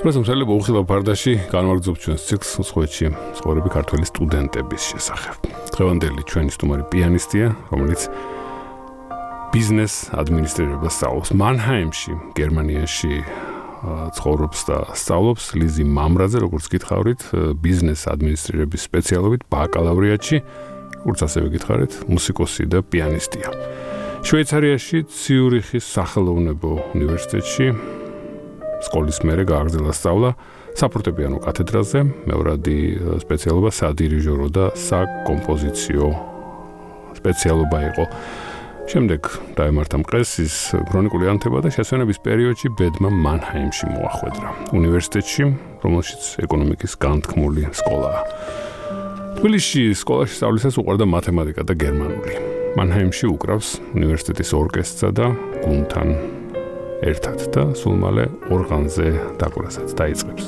პრესომსელი ბოუხილო ფარდაში განვაგრძობ ჩვენს ციკლს მსხვერპლში ცხოვრები ქართველი სტუდენტების შესახებ. დღევანდელი ჩვენი სტუმარი პიანისტია, რომელიც ბიზნეს ადმინისტრირებას სწავლობს მანჰაიმში, გერმანიაში ცხოვრობს და სწავლობს ლიზი მამრაძე, როგორც გითხარით, ბიზნეს ადმინისტრირების სპეციალობით ბაკალავრიატში, როგორც ასევე გითხარით, მუსიკოსი და პიანისტია. შვეიცარიაში ციურიხის სახელოვნებო უნივერსიტეტში სკოლის მერე გააგრძელა სწავლა საფორტეპიანო კათედრაზე, მეორადი სპეციალობა სადირიჟორო და საკომპოზიციო სპეციალობა იყო. შემდეგ დაემართა მყეს ის ქრონიკული ანთება და შესვენების პერიოდში ბედმა მანჰაიმში მოახვედრა, უნივერსიტეტში, რომელშიც ეკონომიკის განთქმული სკოლაა. თბილისში სკოლაში სწავლისას უყვარდა მათემატიკა და გერმანული. მანჰაიმში უკრავს უნივერსიტეტის ორკესტრსა და გუნდთან ერთად და სულ მალე ორღანზე დაკვრასაც დაიწყებს.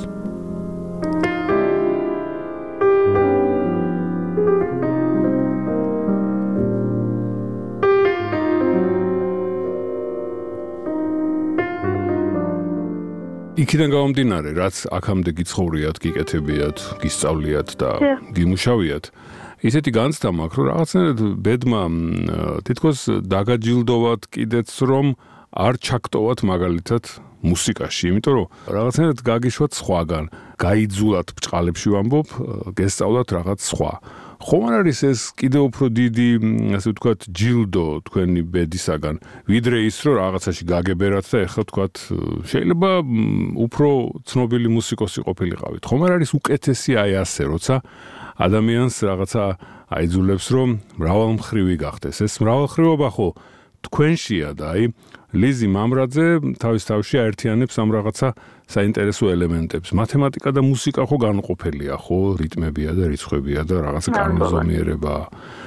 იქიდან გამომდინარე, რაც აქამდე გიცხოვრიათ, გიკეთებიათ, გისწავლიათ და გიმუშავიათ, ისეთი განცდა მაქვს, რომ რაღაცნაირად ბედმა თითქოს დაგაჯილდოვათ კიდეც, რომ არ ჩაგტოვათ მაგალითად მუსიკაში, იმიტომ რომ რაღაცნაირად გაგიშვათ სხვაგან, გაიძულათ ბჭყალებში ვამბობ, გესწავლათ რაღაც სხვა. ხომ არ არის ეს კიდევ უფრო დიდი, ასე ვთქვათ, ჯილდო თქვენი ბედისაგან, ვიდრე ის, რომ რაღაცაში გაგებერათ და ეხლა ვთქვათ, შეიძლება უფრო ცნობილი მუსიკოსი ყოფილიყავით. ხომ არ არის უკეთესი აი ასე, როცა ადამიანს რაღაცა აიძულებს, რომ მრავალმხრივი გახდეს. ეს მრავალმხრივობა ხო თქვენშია და აი ლიზი მამრაძე თავის თავში აერთიანებს ამ რაღაცა საინტერესო ელემენტებს. მათემატიკა და მუსიკა ხო განუყოფელია, ხო, რიტმებია და რიცხვებია და რაღაცა კანონზომიერება.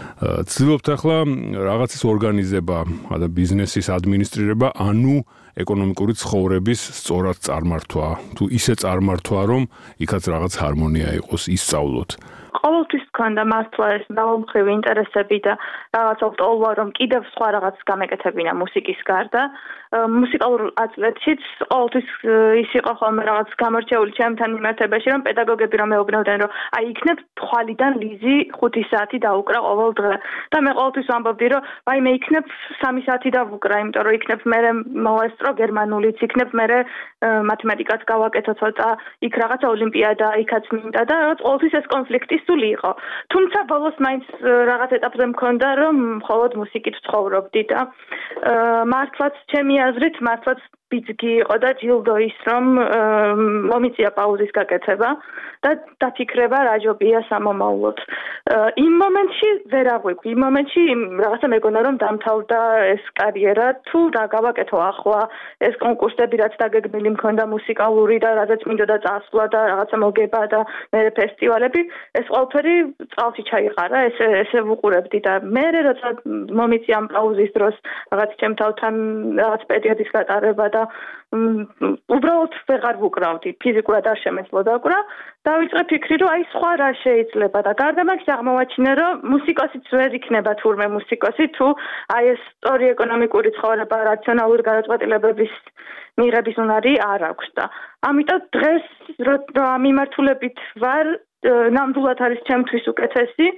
ცდილობთ ახლა რაღაცის ორგანიზება და ბიზნესის ადმინისტრირება, ანუ ეკონომიკური ცხოვრების სწორად წარმართვა, თუ ისე წარმართვა, რომ იქაც რაღაც ჰარმონია იყოს, ისწავლოთ. ყოველთვის გქონდა მართლა ეს მრავალმხრივი ინტერესები და რაღაც ოპტოლვა, რომ კიდევ სხვა რაღაც გამეკეთებინა მუსიკის გარდა. მუსიკალურ აწლეთშიც ყოველთვის ის იყო ხოლმე რაღაც გამორჩეული ჩემთან მიმართებაში, რომ პედაგოგები რომ მეუბნებდნენ, რომ აი იქნებ თვალიდან ლიზი 5 საათი დაუკრა ყოველ დღე. და მე ყოველთვის ვამბობდი, რომ აი მე იქნებ 3 საათი დავუკრა, იმიტომ რომ იქნებ მე მოვესწრო გერმანულიც, იქნებ მე მათემატიკაც გავაკეთო ცოტა, იქ რაღაცა ოლიმპიადა, იქაც მინდა და რაღაც ყოველთვის ეს კონფლიქტი სული იყო. თუმცა ბოლოს მაინც რაღაც ეტაპზე მქონდა, რომ მხოლოდ მუსიკით ვცხოვრობდი და მართლაც ჩემი აზრით მართლაც ბიძგი იყო და ჯილდო ის, რომ მომიწია პაუზის გაკეთება და დაფიქრება რა ჯობია სამომავლოდ. იმ მომენტში ვერ აღვიქვი, იმ მომენტში რაღაცა მეგონა რომ დამთავრდა ეს კარიერა, თუ რა გავაკეთო ახლა, ეს კონკურსები რაც დაგეგმილი მქონდა მუსიკალური და რაზეც მინდოდა წასვლა და რაღაცა მოგება და მე ფესტივალები, ეს ყველაფერი წყალში ჩაიყარა, ესე ვუყურებდი და მე როცა მომიწია ამ პაუზის დროს რაღაც ჩემ თავთან რაღაც პერიოდის გატარება და უბრალოდ ვეღარ ვუკრავდი, ფიზიკურად არ შემეძლოდა უკრა, დავიწყე ფიქრი, რომ აი სხვა რა შეიძლება და გარდა მაგის აღმოვაჩინე, რომ მუსიკოსიც ვერ იქნება თურმე მუსიკოსი, თუ აი ეს სწორი ეკონომიკური ცხოვრება, რაციონალური გადაწყვეტილებების მიღების უნარი არ აქვს და ამიტომ დღეს ამ მიმართულებით ვარ, ნამდვილად არის ჩემთვის უკეთესი.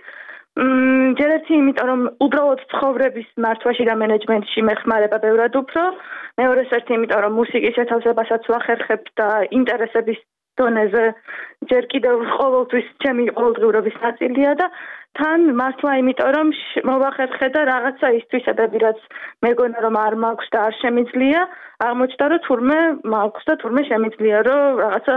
ჯერ ერთი იმიტომ, რომ უბრალოდ ცხოვრების მართვაში და მენეჯმენტში მეხმარება ბევრად უფრო, მეორე ერთი იმიტომ, რომ მუსიკის შეთავსებასაც ვახერხებ და ინტერესების დონეზე ჯერ კიდევ ყოველთვის ჩემი ყოველდღიურობის ნაწილია და თან მართლა იმიტომ, რომ მოვახერხე და რაღაცა ის თვისებები, რაც მეგონა რომ არ მაქვს და არ შემიძლია, აღმოჩნდა, რომ თურმე მაქვს და თურმე შემიძლია, რომ რაღაცა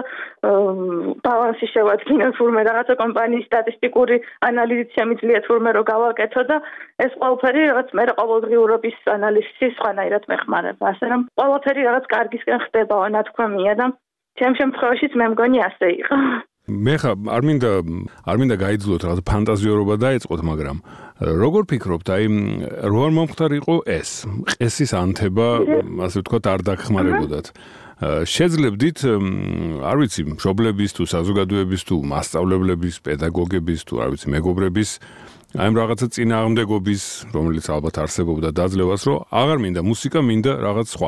ბალანსი შევადგინო, თურმე რაღაცა კომპანიის სტატისტიკური ანალიზით შემიძლია თურმე რომ გავაკეთო და ეს ყველაფერი რაღაც მე ყოველდღიურობის ანალიზში სხვანაირად მეხმარება. ასე რომ ყველაფერი რაღაც კარგისკენ ხდებაო, ნათქვამია და ჩემ შემთხვევაშიც მე მგონი ასე იყო. მე ხა არ მინდა გაიძულოთ რაღაც ფანტაზიორობა დაეწყოთ, მაგრამ როგორ ფიქრობთ, აი რო არ მომხდარიყო ეს ყესის ანთება, ასე ვთქვათ, არ დაგხმარებოდათ. შეძლებდით, არ ვიცი, მშობლების თუ საზოგადოების თუ მასწავლებლების, პედაგოგების თუ არ ვიცი, მეგობრების აი ამ რაღაცა წინააღმდეგობის, რომელიც ალბათ არსებობდა დაძლევას, რომ აღარ მინდა მუსიკა, მინდა რაღაც სხვა.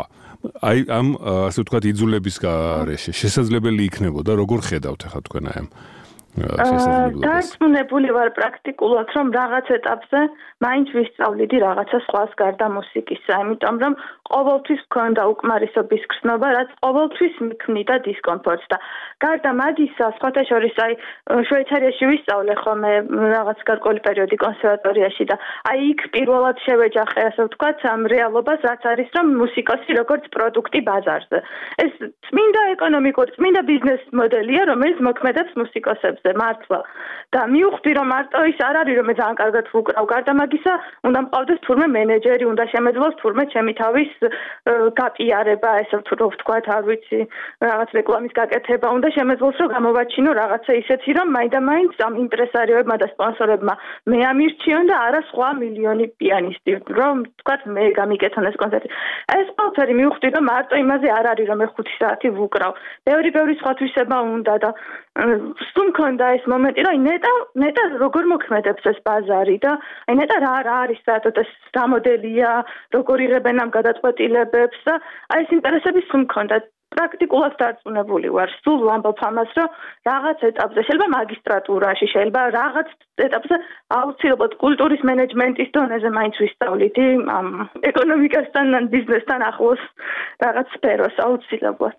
აი ამ ასე ვთქვათ იძულების გარეშე შესაძლებელი იქნებოდა როგორ ხედავთ ახლა თქვენ აი ამ დარწმუნებული ვარ პრაქტიკულად რომ რაღაც ეტაპზე მაინც ვისწავლიდი რაღაცა სხვას გარდა მუსიკისა, იმიტომ რომ ყოველთვის მქონდა უკმარისობის გრძნობა, რაც ყოველთვის მიქმნიდა დისკომფორტს და გარდა მაგისა, სხვათა შორის აი შვეიცარიაში ვისწავლე ხოლმე რაღაც გარკვეული პერიოდი კონსერვატორიაში და აი იქ პირველად შევეჯახე ასე ვთქვათ ამ რეალობას, რაც არის რომ მუსიკოსი როგორც პროდუქტი ბაზარზე. ეს წმინდა ეკონომიკური, წმინდა ბიზნეს მოდელია, რომელიც მოქმედებს მუსიკოსებზე მართლა და მივხვდი რომ მარტო ის არ არის რომ მე ძალიან კარგად ვუკრავ გარდა მაგისა უნდა მყავდეს თურმე მენეჯერი უნდა შემეძლოს თურმე ჩემი თავის გაპიარება ესე ვთქვათ არ ვიცი რაღაც რეკლამის გაკეთება უნდა შემეძლოს რომ გამოვაჩინო რაღაცა ისეთი რომ მაინდა-მაინც ამ იმპრესარიოებმა და სპონსორებმა მე ამირჩიონ და არა სხვა მილიონი პიანისტი რომ ვთქვათ მე გამიკეთონ ეს კონცერტი ეს ყველაფერი მივხვდი რომ მარტო იმაზე არ არის რომ მე 5 საათი ვუკრავ ბევრი სხვა თვისება უნდა და სულ მქონდა ეს მომენტი, რომ ნეტა როგორ მოქმედებს ეს ბაზარი და აი ნეტა რა არის საერთოდ ეს მოდელია, როგორ იღებენ ამ გადაწყვეტილებებს და აი ეს ინტერესები სულ მქონდა. პრაქტიკულად დარწმუნებული ვარ, სულ ვამბობ ამას, რომ რაღაც ეტაპზე, შეიძლება მაგისტრატურაში, შეიძლება რაღაც ეტაპზე აუცილებლად კულტურის მენეჯმენტის დონეზე მაინც ვისწავლიდი ამ ეკონომიკასთან, ბიზნესთან ახლოს რაღაც სფეროს აუცილებლად.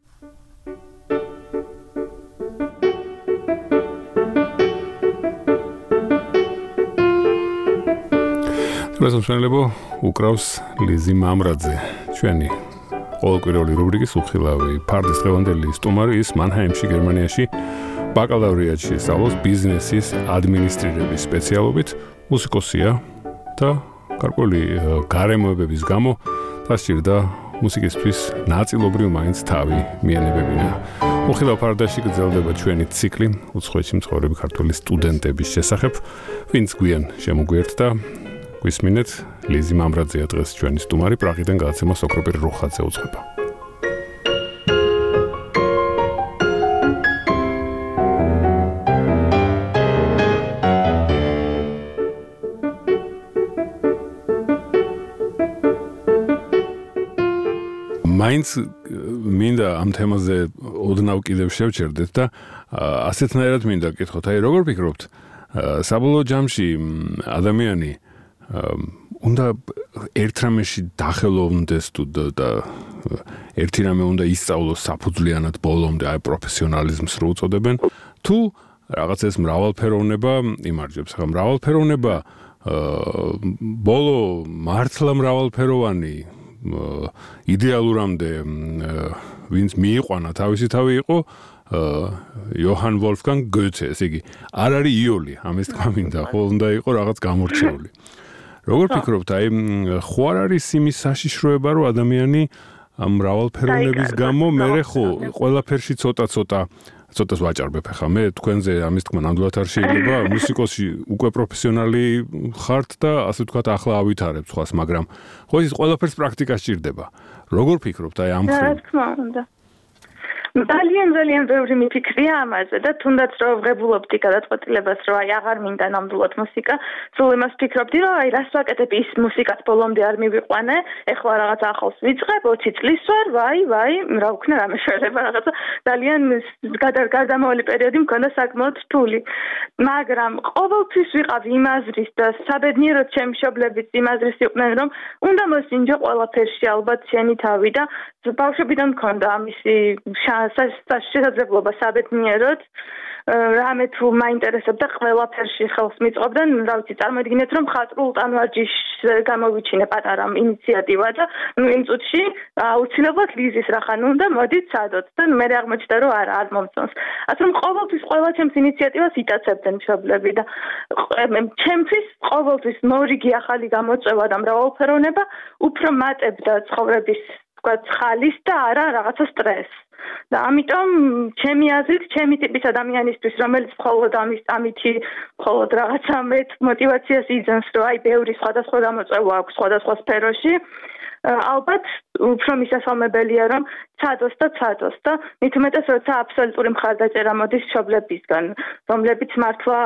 რასამშენებო უკრავს ლიზი მამრაძე ჩვენი ყოველკვირეული რუბრიკის უხილავი ფარდის დღევანდელი სტუმარი ის მანჰაიმში გერმანიაში ბაკალავრიატში სწავლობს ბიზნესის ადმინისტრირების სპეციალობით მუსიკოსია და გარკვეული გარემოებების გამო დასჭირდა მუსიკისთვის ნაწილობრივ მაინც თავი მიენებებინა უხილავ ფარდაში გრძელდება ჩვენი ციკლი უცხოეთში მცხოვრები ქართველი სტუდენტების შესახებ ვინც გვიან შემოგვიერთდა ვისმინეთ ლიზი მამრაძეა დღეს ჩვენი სტუმარი პრაღიდან გადაცემა სოკროპირ რუხაძე უძღვება. მაინც მინდა ამ თემაზე ოდნავ კიდევ შევჩერდეთ და ასეთნაირად მინდა გკითხოთ, აი როგორ ფიქრობთ, საბოლოო ჯამში ადამიანი უნდა ერთ რამეში დახელოვნდეს და ერთი რამე უნდა ისწავლოს საფუძვლიანად ბოლომდე აი პროფესიონალიზმს რო უწოდებენ თუ რაღაც ეს მრავალფეროვნება იმარჯვებს ხა მრავალფეროვნება ბოლო მართლა მრავალფეროვანი იდეალურამდე ვინც მიიყვანა თავისი თავი იყო იოჰან ვოლფგანგ გოეთე ესე იგი არ არის იოლი ამის თქვა მინდა ხო უნდა იყო რაღაც გამორჩეული როგორ ფიქრობთ, აი, ხო არ არის იმის საშიშროება, რომ ადამიანი ამ მრავალფეროვნების გამო მერე ხო ყველაფერში ცოტას ვაჭარბებ ახლა. მე თქვენზე ამის თქმა ნამდვილად არ შეიძლება, მუსიკოსი უკვე პროფესიონალი ხართ და ასე ვთქვათ, ახლა ავითარებ სხვას, მაგრამ ხო ის ყველაფერს პრაქტიკა სჭირდება. როგორ ფიქრობთ, აი ამ რა თქმა უნდა. ძალიან ბევრი მიფიქრია ამაზე და თუნდაც რომ ვღებულობდი გადაწყვეტილებას რომ აი აღარ მინდა ნამდვილად მუსიკა, სულ იმას ვფიქრობდი რომ აი რას ვაკეთებ ის მუსიკაც ბოლომდე არ მივიყვანე, ეხლა რაღაც ახალს ვიწყებ, 20 წლის ვარ, ვაი, რა ვქნა რა მეშველება რაღაცა ძალიან გარდამავალი პერიოდი მქონდა საკმაოდ რთული. მაგრამ ყოველთვის ვიყავ იმ აზრის და საბედნიეროდ ჩემი მშობლებიც იმ აზრის იყვნენ რომ უნდა მოსინჯო ყველაფერში ალბათ შენი თავი და ბავშვობიდან მქონდა ამისი შესაძლებლობა საბედნიეროდ რამე თუ მაინტერესებდა ყველაფერში ხელს მიწვავდნენ, რა ვიცი, წარმოიდგინეთ რომ ხატრულ ტანვარჯიშს გამოვიჩინე პატარა ინიციატივა და იმ წუთში აუცილებლად ლიზის რახან უნდა მოდით სადოთ და მე აღმოჩნდა რომ არ მომწონს. ასე რომ ყოველთვის ყველა ჩემს ინიციატივას იტაცებდნენ მშობლები და ჩემთვის ყოველთვის მორიგი ახალი გამოწვევა და მრავალფეროვნება უფრო მატებდა ცხოვრების ხალის და არა რაღაცა სტრესს. და ამიტომ ჩემი აზრით, ჩემი ტიპის ადამიანისთვის, რომელიც მხოლოდ ამითი მხოლოდ რაღაცა მეტ мотиваციას იძენს, რომ აი ბევრი სხვადასხვა გამოწვევა აქვს სხვადასხვა სფეროში, ალბათ უფრო მისასალმებელია რომ ცადოს და მით უმეტეს როცა აბსოლუტური მხარდაჭერა მოდის მშობლებისგან, რომლებიც მართლა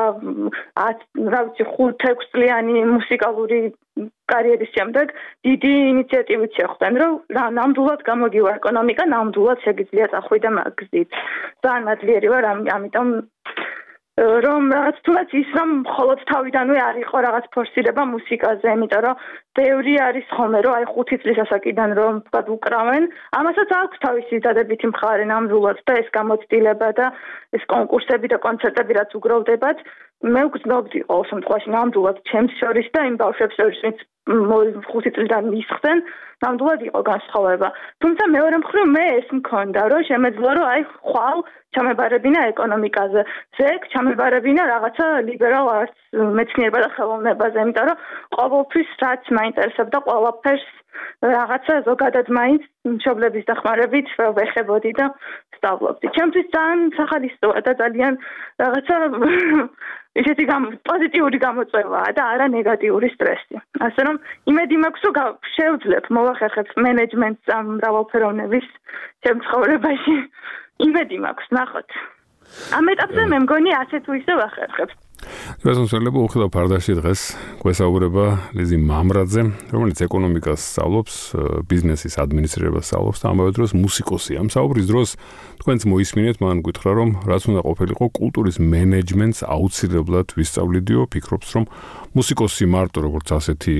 5-6 წლიანი მუსიკალური კარიერის შემდეგ დიდი ინიციატივით შეხვდნენ, რომ ნამდვილად გამოგივა ეკონომიკა, ნამდვილად შეგიძლია წახვიდე მაგ გზით. ძალიან მადლიერი ვარ ამიტომ რომ რაღაც თუნდაც ის რომ მხოლოდ თავიდანვე არ იყო რაღაც ფორსირება მუსიკაზე, იმიტომ რომ ბევრი არის ხოლმე რომ აი 5 წლის ასაკიდან რომ თქვა უკრავენ, ამასაც აქვს თავისი დადებითი მხარე ნამდვილად და ეს გამოცდილება და ეს კონკურსები და კონცერტები რაც უგროვდებათ, მე ვგრძნობდი ყოველ შემთხვევაში ნამდვილად ჩემს შორის და იმ ბავშვებს შორის, ვინც 5 წლიდან მისხდნენ, ნამდვილად იყო განსხვავება. თუმცა მეორე მხრივ მე ეს მქონდა, რომ შემეძლო რომ აი ხვალ ჩამებარებინა ეკონომიკაზე, ზეგ ჩამებარებინა რაღაცა ლიბერალ არტს, მეცნიერება და ხელოვნებაზე, იმიტომ რომ ყოველთვის რაც მაინტერესებდა ყველაფერს რაღაცა ზოგადად მაინც მშობლების დახმარებით ვეხებოდი და ვსწავლობდი. ჩემთვის ძალიან სახალისოა და ძალიან რაღაცა ისეთი პოზიტიური გამოწვევაა და არა ნეგატიური სტრესი. ასე რომ იმედი მაქვს, რომ შევძლებ მოვახერხებ მენეჯმენტს ამ მრავალფეროვნების ჩემ ცხოვრებაში. იმედი მაქვს, ნახოთ. ამ ეტაპზე მე მგონი ასე თუ ისე ვახერხებ. გასამსვლელობა უხილავ ფარდაში დღეს გვესაუბრება ლიზი მამრაძე, რომელიც ეკონომიკას სწავლობს, ბიზნესის ადმინისტრირებას სწავლობს და ამავე დროს მუსიკოსია. ამ საუბრის დროს თქვენც მოისმინეთ, მან გითხრა, რომ რაც უნდა ყოფილიყო კულტურის მენეჯმენტს აუცილებლად ვისწავლიდიო, ფიქრობს, რომ მუსიკოსი მარტო როგორც ასეთი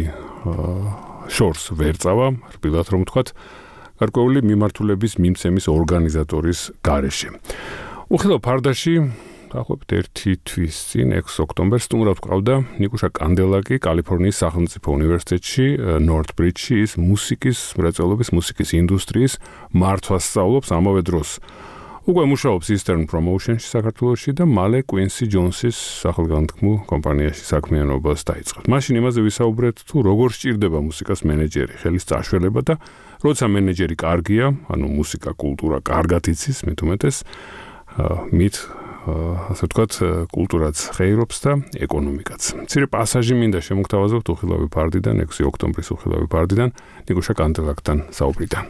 შორს ვერ წავა, რბილად რომ ვთქვათ, გარკვეული მიმართულების მიმცემის ორგანიზატორის გარეშე. უხილავ ფარდაში დაახლოებით 1 თვის წინ 6 ოქტომბერს სტუმრად ვყავდა ნიკუშა კანდელაკი კალიფორნიის სახელმწიფო უნივერსიტეტში ნორთბრიჯში ის მუსიკის მრეწველობის მუსიკის ინდუსტრიის მართვას სწავლობს ამავე დროს უკვე მუშაობს Eastern Promotion-ში საქართველოში და მალე Quincy Jones-ის სახელგანთქმულ კომპანიაში საქმიანობას დაიწყებს. მაშინ იმაზე ვისაუბრეთ თუ როგორ სჭირდება მუსიკას მენეჯერი, ხელის წაშველება და როცა მენეჯერი კარგია, ანუ მუსიკა კულტურა კარგად იცის, მით უმეტეს მით ასე ვთქვათ, კულტურაც ხეირობს და ეკონომიკაც. მცირე პასაჟი მინდა შემოგთავაზოთ უხილავი ფარდიდან, 6 ოქტომბრის უხილავი ფარდიდან, ნიკუშა კანდელაკთან საუბრიდან.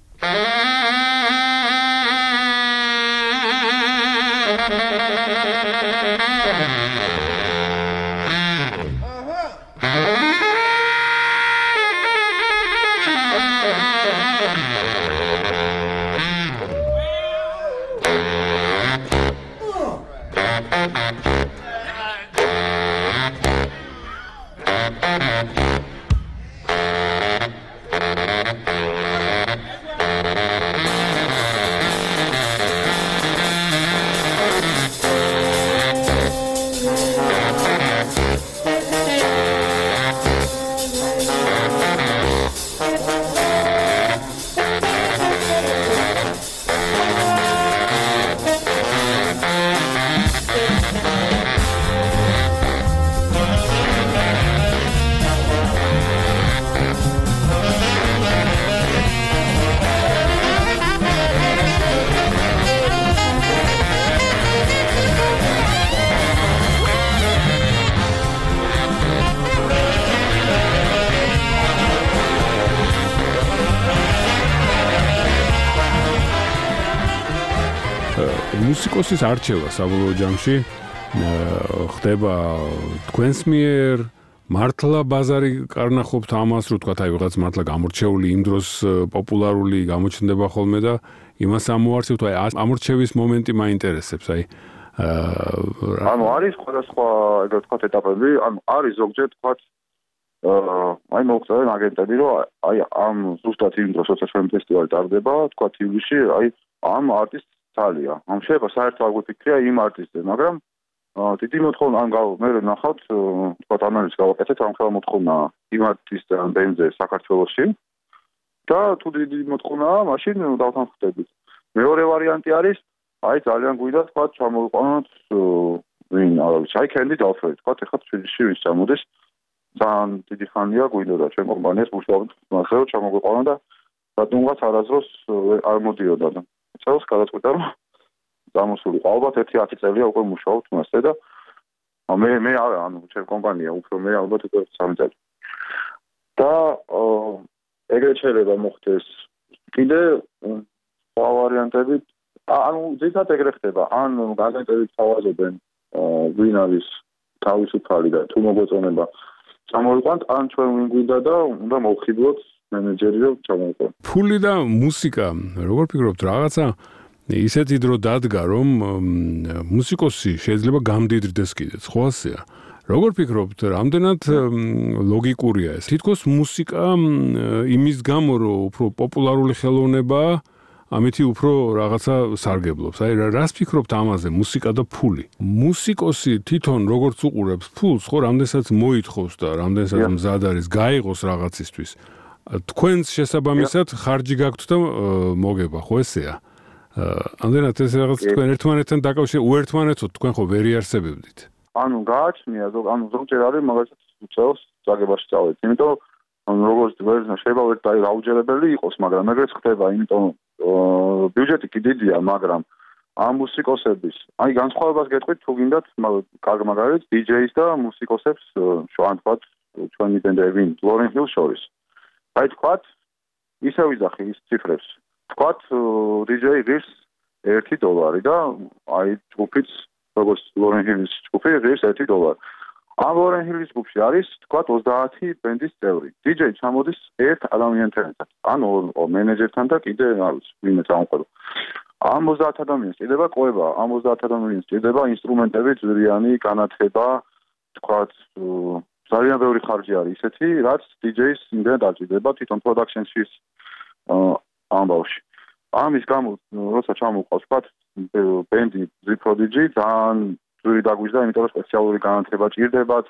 მუსიკოსის არჩევა საბოლოო ჯამში ხდება თქვენს მიერ მართლა ბაზარი კარნახობთ ამას, რომ თქვა, აი ვიღაც მართლა გამორჩეული იმ დროს პოპულარული გამოჩნდება ხოლმე და იმას ამოარჩევთ, აი ამორჩევის მომენტი მაინტერესებს, აი ანუ არის სხვადასხვა, ეგრეთ ვთქვათ, ეტაპები, ანუ არის ზოგჯერ ვთქვათ, აი მოგწევენ აგენტები, რომ აი ამ ზუსტად იმ დროს, როცა ჩვენ ფესტივალი ტარდება, ვთქვათ, ივლისში, აი ამ არტისტს ძალია. ამ შეიძლება საერთოდ არ გვიფიქრია იმ არტისტზე, მაგრამ დიდი მოთხოვნა ამ მე ნახავთ, ვთქვათ, ანალიზს გავაკეთეთ, ამ ხელა მოთხოვნა იმ არტისტზე ან ბენდზე საქართველოში და თუ დიდი მოთხოვნაა, მაშინ დავთანხმდებით. მეორე ვარიანტი არის, აი ძალიან გვიდა, ვთქვათ, ჩამოვიყვანოთ ვინ, არა ვიცი, აი კენდი დავფრთხილდით, ვთქვათ, ეხლა თბილისში ვის ჩამოდის, ძალიან დიდი ხანია გვინდოდა ჩვენ კომპანიას მუშაობთ, მაგრამ ჩამოვიყვანა და რატომღაც არასდროს არ მოდიოდა და წელს გადაწყვიტა რომ დამოსულიყო. ალბათ 1-10 წელია უკვე მუშაობთ მასზე და მე არა, ანუ ჩემ კომპანია უფრო მე ალბათ უკვე 3 წელი. და ეგრეთ შეიძლება მოხდეს კიდე სხვა ვარიანტები, ანუ ძირითადად ეგრე ხდება, ან აგენტები თავაზობენ ვინ არის თავისუფალი და თუ მოგვეწონება წამოვიყვანთ, ან ჩვენ ვინ გვინდა და უნდა მოვხიბლოთ მენეჯერი რომ ჩამოვიყვანოთ. ფული და მუსიკა, როგორ ფიქრობთ, რაღაცა ისეთი დრო დადგა, რომ მუსიკოსი შეიძლება გამდიდრდეს კიდეც, ხო ასეა? როგორ ფიქრობთ, რამდენად ლოგიკურია ეს? თითქოს მუსიკა იმის გამო, რომ უფრო პოპულარული ხელოვნებაა, ამითი უფრო რაღაცა სარგებლობს. აი, რას ფიქრობთ ამაზე, მუსიკა და ფული? მუსიკოსი თვითონ როგორც უყურებს ფულს, ხო, რამდენსაც მოითხოვს და რამდენსაც მზად არის გაიღოს რაღაცისთვის. თქვენს შესაბამისად ხარჯი გაქვთ და მოგება, ხო ესეა? ამდენად ეს რაღაც თქვენ ერთმანეთთან უერთმანეთოდ თქვენ ხო ვერ იარსებებდით? ანუ გააჩნია, ზოგჯერ არის მაგალითად უწევს წაგებაში წავედით. იმიტომ როგორც შეიძლება ვერ დაუჯერებელი იყოს, მაგრამ ეგრეც ხდება, იმიტომ ბიუჯეტი კი დიდია, მაგრამ ამ მუსიკოსების, აი განსხვავებას გეტყვით, თუ გინდათ, მაგალითად DJ-ს და მუსიკოსებს შევანთქვათ ჩვენი ბენდები, Lauryn Hill შორის. აი თქვათ, ისე ვიზახი ის ციფრებს. თქვათ DJ ღირს $1 და აი ჯგუფიც როგორც Lauryn Hill-ის ჯგუფი ღირს $1. ამ Lauryn Hill-ის ჯგუფში არის თქვათ 30 ბენდის წევრი. DJ ჩამოდის ერთ ადამიანთან, ანუ მენეჯერთან და კიდე არის ვინმე წამოყვება. ამ 30 ადამიანს ჭირდება ყובה, ამ 30 ადამიანს ჭირდება ინსტრუმენტები, ძვირიანი, განათება, თქვათ ძალიან ბევრი ხარჯი არის ისეთი, რაც DJ-ს იმდენ დაჭირდება თვითონ production-ში ამბავში. ამის გამო, როცა ჩამოყავს, თქვათ, ბენდი The Prodigy ძალიან ძვირი დაგვიждდა, იმიტომ რომ სპეციალური განათლება ჭირდებათ,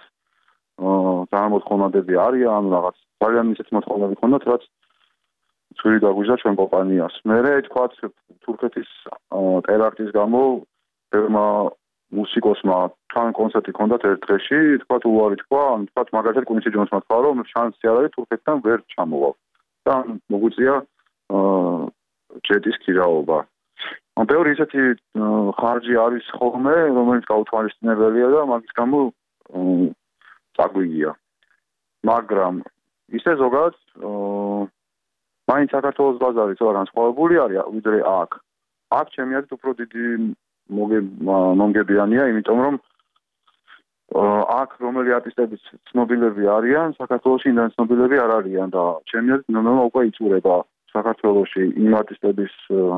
ძალიან მოთხოვნადები არიან, ანუ რაღაც ძალიან ისეთი მოთხოვნები ჰქონდათ, რაც ძვირი დაგვიждდა ჩვენ კომპანიას. მერე თქვათ, თურქეთის ტერაქტის გამო ფერმა მუსიკოსმა თან კონცერტი ჰქონდათ ერთ დღეში, თქვათ უარი თქვა, ან თქვათ მაგალითად Quincy Jones-მა თქვა, რომ შანსი არ არის თურქეთთან ვერ ჩამოვალ. და მოგვიწია ჯეტის ქირაობა. ან ბევრი ისეთი ხარჯი არის ხოლმე, რომელიც გაუთვალისწინებელია და მაგის გამო წაგვიგია. მაგრამ ისე ზოგადად მაინც საქართველოს ბაზარი ცოტა განსხვავებული არის ვიდრე აქ. აქ ჩემი აზრით უფრო დიდი მომგებიანია, იმიტომ რომ აქ რომელი არტისტები ცნობილები არიან, საქართველოში იმდან ცნობილები არ არიან და ჩემი აზრით ნორმალურად უკვე იწურება საქართველოში იმ არტისტების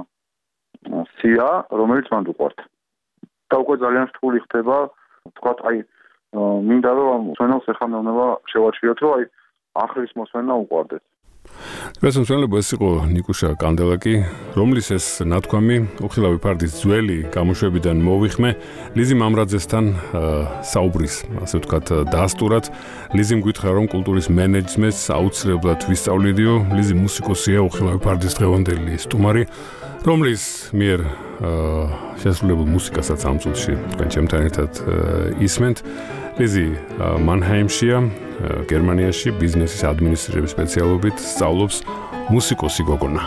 სია, რომელიც მანდ უყვართ. და უკვე ძალიან რთული ხდება, თქვათ, აი, მინდა რომ ჩვენს ეხამეუნება შევაჩვიოთ, რომ აი, ახლის მოსვენა უყვარდეთ. დღეს მსმენელებო, ეს იყო ნიკუშა კანდელაკი, რომლის ეს ნათქვამი უხილავი ფარდის ძველი გამოშვებიდან მოვიხმე ლიზი მამრაძესთან საუბრის, ასე ვთქვათ, დაასტურად. ლიზიმ გითხრა, რომ კულტურის მენეჯმენტს აუცილებლად ვისწავლიდიო. ლიზი მუსიკოსია, უხილავი ფარდის დღევანდელი სტუმარი, რომლის მიერ შესრულებულ მუსიკასაც ამ წუთში თქვენ ჩემთან ერთად ისმენთ. ლიზი მანჰაიმშია, გერმანიაში ბიზნესის ადმინისტრირების სპეციალობით სწავლობს მუსიკოსი გოგონა.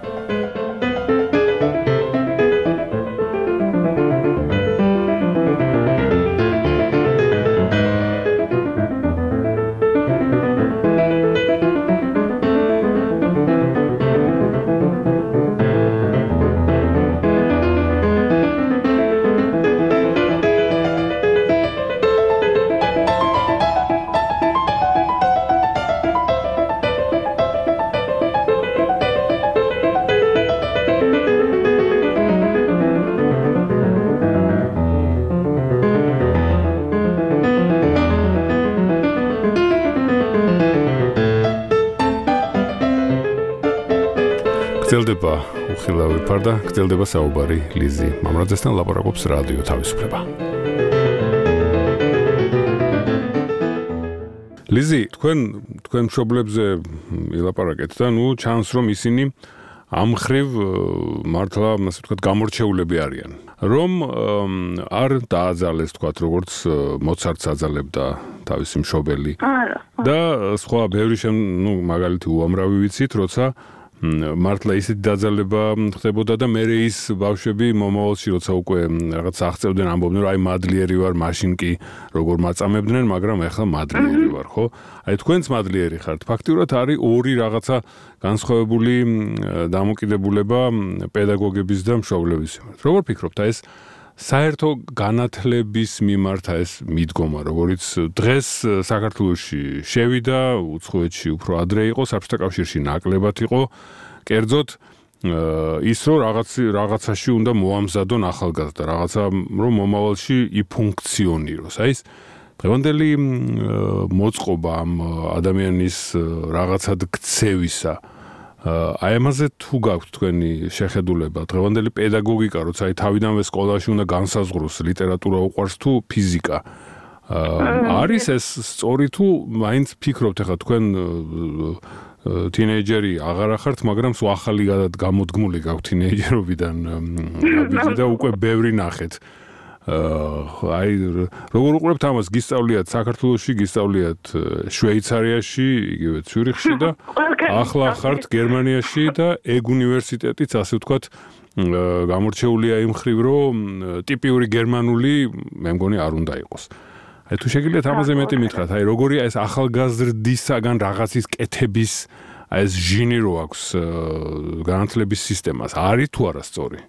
გრძელდება უხილავი ფარდა, გრძელდება საუბარი ლიზი მამრაძესთან, ლაპარაკობს რადიო თავისუფლება. ლიზი, თქვენ მშობლებზე ილაპარაკეთ და ნუ ჩანს რომ ისინი ამ ხრივ მართლა, ასე ვთქვათ, გამორჩეულები არიან. რომ არ დააძალეს, თქვათ, როგორც მოცარტს აძალებდა თავისი მშობელი. და სხვა ბევრი მაგალითი უამრავი ვიცით, როცა მართლა ისეთი დაძალება ხდებოდა და მე ის ბავშვები მომავალში როცა უკვე რაღაც აღწევდნენ ამბობდნენ რომ აი მადლიერი ვარ მაშინ კი როგორ მაწამებდნენ მაგრამ ახლა მადლიერი ვარ ხო აი თქვენც მადლიერი ხართ ფაქტიურად არის ორი რაღაცა განსხვავებული დამოკიდებულება პედაგოგების და მშობლების მიმართ როგორ ფიქრობთ აი ეს საერთო განათლების მიმართ ეს მიდგომა, როგორც დღეს საქართველოში შევიდა, უცხოეთში უფრო ადრე იყო, საბჭოთა კავშირში ნაკლებად იყო, კერძოდ ის რომ რაღაცაში უნდა მოამზადონ ახალგაზრდა, რაღაცა რომ მომავალში იფუნქციონიროს. აი ეს დღევანდელი მოწყობა ამ ადამიანის რაღაცად ქცევისა აი ამაზე თუ გაქვთ თქვენი შეხედულება დღევანდელი პედაგოგიკა როცა აი თავიდანვე სკოლაში უნდა განსაზღვროს ლიტერატურა უყვარს თუ ფიზიკა არის ეს სწორი თუ მაინც ფიქრობთ ახლა თქვენ თინეიჯერი აღარ ახართ მაგრამ სულ ახალი გამოდგმული გაქვთ თინეიჯერობიდან და უკვე ბევრი ნახეთ აი როგორ უყურებთ ამას გისწავლიათ საქართველოში გისწავლიათ შვეიცარიაში იგივე ციურიხში და ახლა ხართ გერმანიაში და ეგ უნივერსიტეტიც ასე ვთქვათ გამორჩეულია იმ ხრივ რომ ტიპიური გერმანული მე მგონი არ უნდა იყოს აი თუ შეგიძლიათ ამაზე მეტი მითხრათ აი როგორია ეს ახალგაზრდისაგან რაღაცის კეთების აი ეს ჟინი რო აქვს განათლების სისტემას არის თუ არა სწორი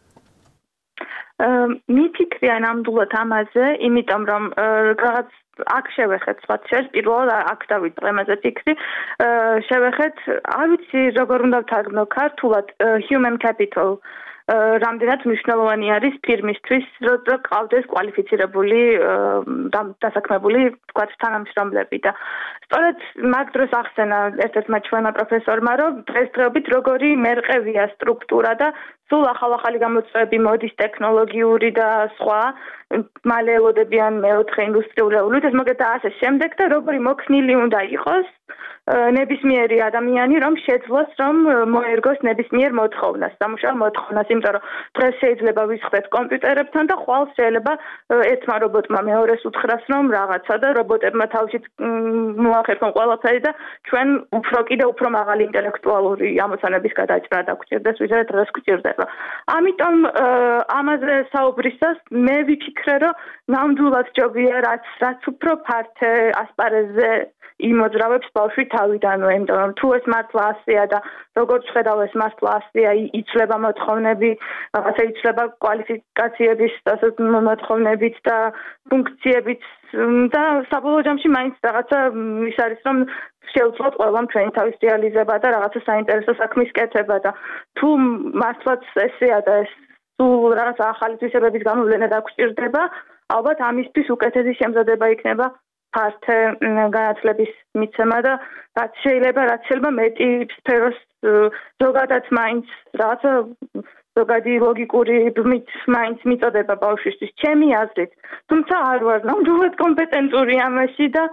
მიფიქრია ნამდვილად ამაზე, იმიტომ რომ რაღაც აქ შევეხეთ სხვა შეს პირველად აქ დავიწყე ამაზე ფიქრი შევეხეთ არ ვიცი როგორ უნდა ვთარგმნო ქართულად human capital რამდენად მნიშვნელოვანი არის ფირმისთვის რომ ყავდეს კვალიფიცირებული დასაქმებული თქვათ თანამშრომლები და სწორედ მაგ დროს ახსენა ერთ-ერთმა ჩვენმა პროფესორმა რომ დღესდღეობით როგორი მერყევია სტრუქტურა და სულ ახალ-ახალი გამოწვევები მოდის ტექნოლოგიური და სხვა მალე ელოდებიან მეოთხე ინდუსტრიული რევოლუციას მოგეთ და ასე შემდეგ და როგორი მოქნილი უნდა იყოს ნებისმიერი ადამიანი რომ შეძლოს რომ მოერგოს ნებისმიერ მოთხოვნას სამუშაო მოთხოვნას იმიტომ რომ დღეს შეიძლება ვისხდეთ კომპიუტერებთან და ხვალ შეიძლება ერთმა რობოტმა მეორეს უთხრას რომ რაღაცა და რობოტებმა თავშიც მოახერხონ ყველაფერი და ჩვენ უფრო კიდე უფრო მაღალი ინტელექტუალური ამოცანების გადაჭრა დაგვჭირდეს ვიდრე დღეს გვჭირდება ამიტომ ამაზე საუბრისას მე ვიფიქრე რომ ნამდვილად ჯობია რაც უფრო ფართე ასპარეზზე იმოძრავებს ბავშვი თავიდანვე, იმიტომ რომ თუ ეს მართლა ასეა და როგორც ხედავ ეს მართლა ასეა, იცლება მოთხოვნები, რაღაცა იცლება კვალიფიკაციების მოთხოვნებით და ფუნქციებით და საბოლოო ჯამში მაინც რაღაცა ის არის რომ შეუძლოთ ყველამ ჩვენი თავის რეალიზება და რაღაცა საინტერესო საქმის კეთება და თუ მართლაც ესეა და ეს სულ რაღაცა ახალი თვისებების გამოვლენა დაგვჭირდება, ალბათ ამისთვის უკეთესი შემზადება იქნება ფართე განათლების მიცემა და რაც შეიძლება მეტი სფეროს ზოგადად მაინც რაღაცა ზოგადი ლოგიკური ბმით მაინც მიწოდება ბავშვისთვის ჩემი აზრით თუმცა არ ვარ ნამდვილად კომპეტენტური ამაში და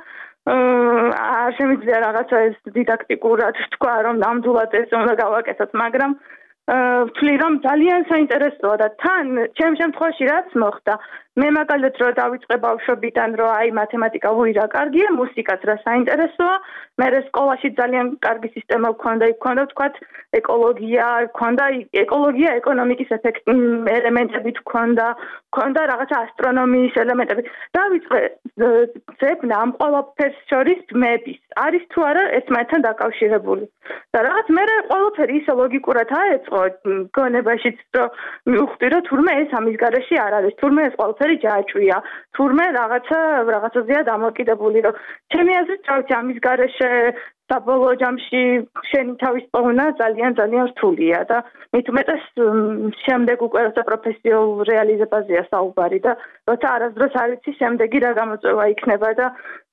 არ შემიძლია რაღაცა ეს დიდაქტიკურად თქვა რომ ნამდვილად ეს უნდა გავაკეთოთ მაგრამ ვთვლი რომ ძალიან საინტერესოა და თან ჩემ შემთხვევაში რაც მოხდა მე მაგალითად რომ დავიწყე ბავშვობიდან რომ აი მათემატიკა ვირა კარგია მუსიკაც რა საინტერესოა მე სკოლაში ძალიან კარგი სისტემა გვქონდა იქ გქონდა ვთქვათ ეკოლოგია გქონდა ეკოლოგია ეკონომიკის ელემენტები გქონდა რაღაცა ასტრონომიის ელემენტები დავიწყე ძებნა ამ ყველაფერს შორის ბმების არის თუ არა ერთმანეთთან დაკავშირებული და რაღაც მე ყველაფერი ისე ლოგიკურად აეწყო გონებაშიც რომ მივხვდი რომ თურმე ეს ამის გარეშე არ არის თურმე ეს ყველაფერი ჯაჭვია თურმე რაღაცაზეა დამოკიდებული რომ ჩემი აზრით თავი ამის გარეშე საბოლოო ჯამში შენი თავის პოვნა ძალიან ძალიან რთულია და მით უმეტეს შემდეგ უკვე როცა პროფესიულ რეალიზებაზეა საუბარი და როცა არასდროს არ იცი შემდეგი რა გამოწვევა იქნება და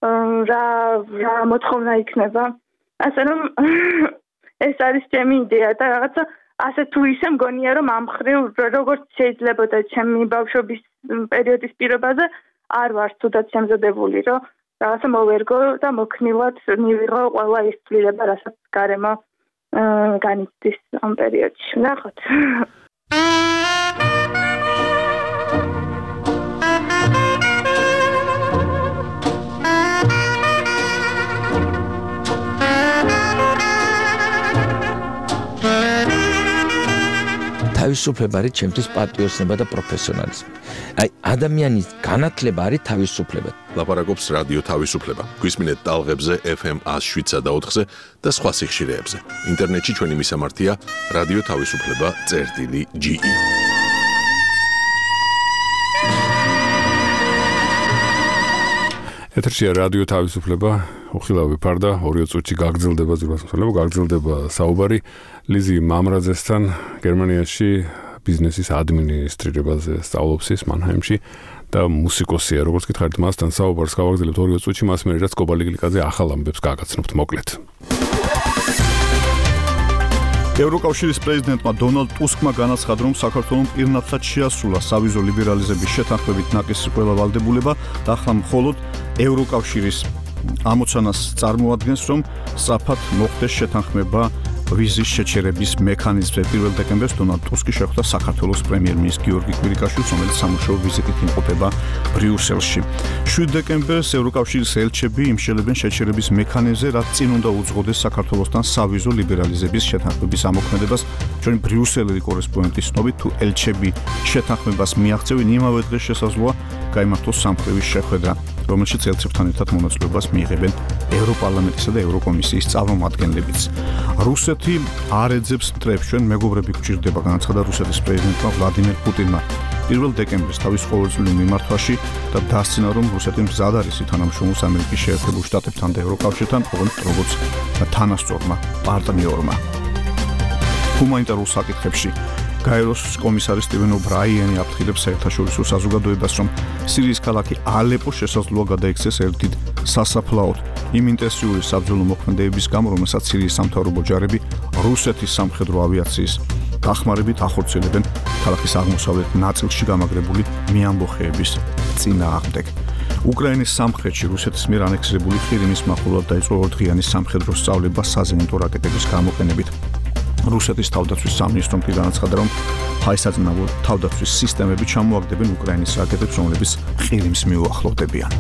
რა მოთხოვნა იქნება ასე რომ ეს არის ჩემი იდეა და რაღაცა ასე თუ ისე მგონია რომ ამ ხრივ როგორც შეიძლებოდა ჩემი ბავშვობის პერიოდის პირობაზე არ ვარ თუდად შემზადებული რომ რაღაცა მოვერგო და მოქნილად მივიღო ყველა ის ცვლილება რასაც გარემო განიცდის ამ პერიოდში ნახოთ თავისუფლება არის ჩემთვის პატრიოტიზმი და პროფესიონალიზმი. აი ადამიანის განათლება არის თავისუფლება. ლაპარაკობს რადიო თავისუფლება. გვისმინეთ ტალღებზე FM 107.4-ზე და სხვა სიხშირეებზე. ინტერნეტში ჩვენი მისამართია რადიო თავისუფლება.ge. ეთერშია რადიო თავისუფლება, უხილავი ფარდა, 2 წუთში გაგრძელდება ზურგასმსვლელობა, გაგრძელდება საუბარი ლიზი მამრაძესთან, გერმანიაში ბიზნესის ადმინისტრირებაზე სწავლობს ის მანჰაიმში და მუსიკოსია, როგორც გითხარით, მასთან საუბარს გავაგრძელებთ 2 წუთში, მას მერე რაც კობალიგლიკაძე ახალ ამბებს გაგაცნობთ, მოკლედ. ევროკავშირის პრეზიდენტმა დონალდ ტუსკმა განაცხადა, რომ საქართველოს პირნათლად შეასრულა სავიზო ლიბერალიზების შეთანხმებით ნაკისრი ყველა ვალდებულება და ახლა მხოლოდ ევროკავშირის ამოცანას წარმოადგენს, რომ სწრაფად მოხდეს შეთანხმება ვიზის შეჩერების მექანიზმზე. 1 დეკემბერს დონალდ ტუსკი შეხვდა საქართველოს პრემიერ-მინისტრ გიორგი კვირიკაშვილს, რომელიც სამუშაო ვიზიტით იმყოფება ბრიუსელში. 7 დეკემბერს ევროკავშირის ელჩები იმშელებენ შეჩერების მექანიზმზე, რაც წინ უნდა უძღოდეს საქართველოსთან სავიზო ლიბერალიზების შეთანხმების ამოქმედებას. ჩვენი ბრიუსელელი კორესპონდენტის ცნობით, თუ ელჩები შეთანხმებას მიაღწევენ, იმავე დღეს შესაძლოა გაიმართოს სამხრივი შეხვედრა, რომელშიც ელჩებთან ერთად მონაწილეობას მიიღებენ ევროპარლამენტისა და ევროკომისიის წარმომადგენლებიც. რუსეთი არ ეძებს მტრებს, ჩვენ მეგობრები გვჭირდება, განაცხადა რუსეთის პრეზიდენტმა ვლადიმერ პუტინმა 1 დეკემბერს თავის ყოველწლიურ მიმართვაში და დასცინა, რომ რუსეთი მზად არის ითანამშრომლოს ამერიკის შეერთებულ შტატებთან და ევროკავშირთან, როგორც თანასწორმა პარტნიორმა. ჰუმანიტარულ საკითხებში გაეროს კომისარი სტივენ ობრაიანი აფრთხილებს საერთაშორისო საზოგადოებას, რომ სირიის ქალაქი ალეპო შესაძლოა გადაიქცეს ერთ დიდ სასაფლაოდ. იმ ინტენსიური საბრძოლო მოქმედებების გამო, რომელსაც სირიის სამთავრობო ჯარები რუსეთის სამხედრო ავიაციის დახმარებით ახორციელებენ ქალაქის აღმოსავლეთ ნაწილში გამაგრებული მეამბოხეების წინააღმდეგ. უკრაინის სამხრეთში რუსეთის მიერ ანექსირებული ყირიმის მახლობლად დაიწყო ორდღიანი სამხედრო სწავლება საზენიტო რაკეტების გამოყენებით. რუსეთის თავდაცვის სამინისტრომ განაცხადა, რომ ჰაისაწინააღმდეგო თავდაცვის სისტემები ჩამოაგდებენ უკრაინის რაკეტებს, რომლებიც ყირიმს მიუახლოვდებიან.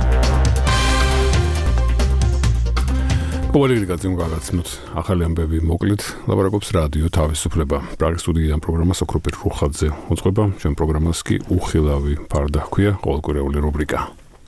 კობალიგლიკაძემ გაგაცნოთ ახალი ამბები, მოკლედ ლაპარაკობს რადიო თავისუფლება. პრაღის სტუდიიდან პროგრამა სოქროპირ რუხაძე უძღვება, ჩვენ პროგრამას კი უხილავი ფარდა ჰქვია, ყოველკვირეული რუბრიკა.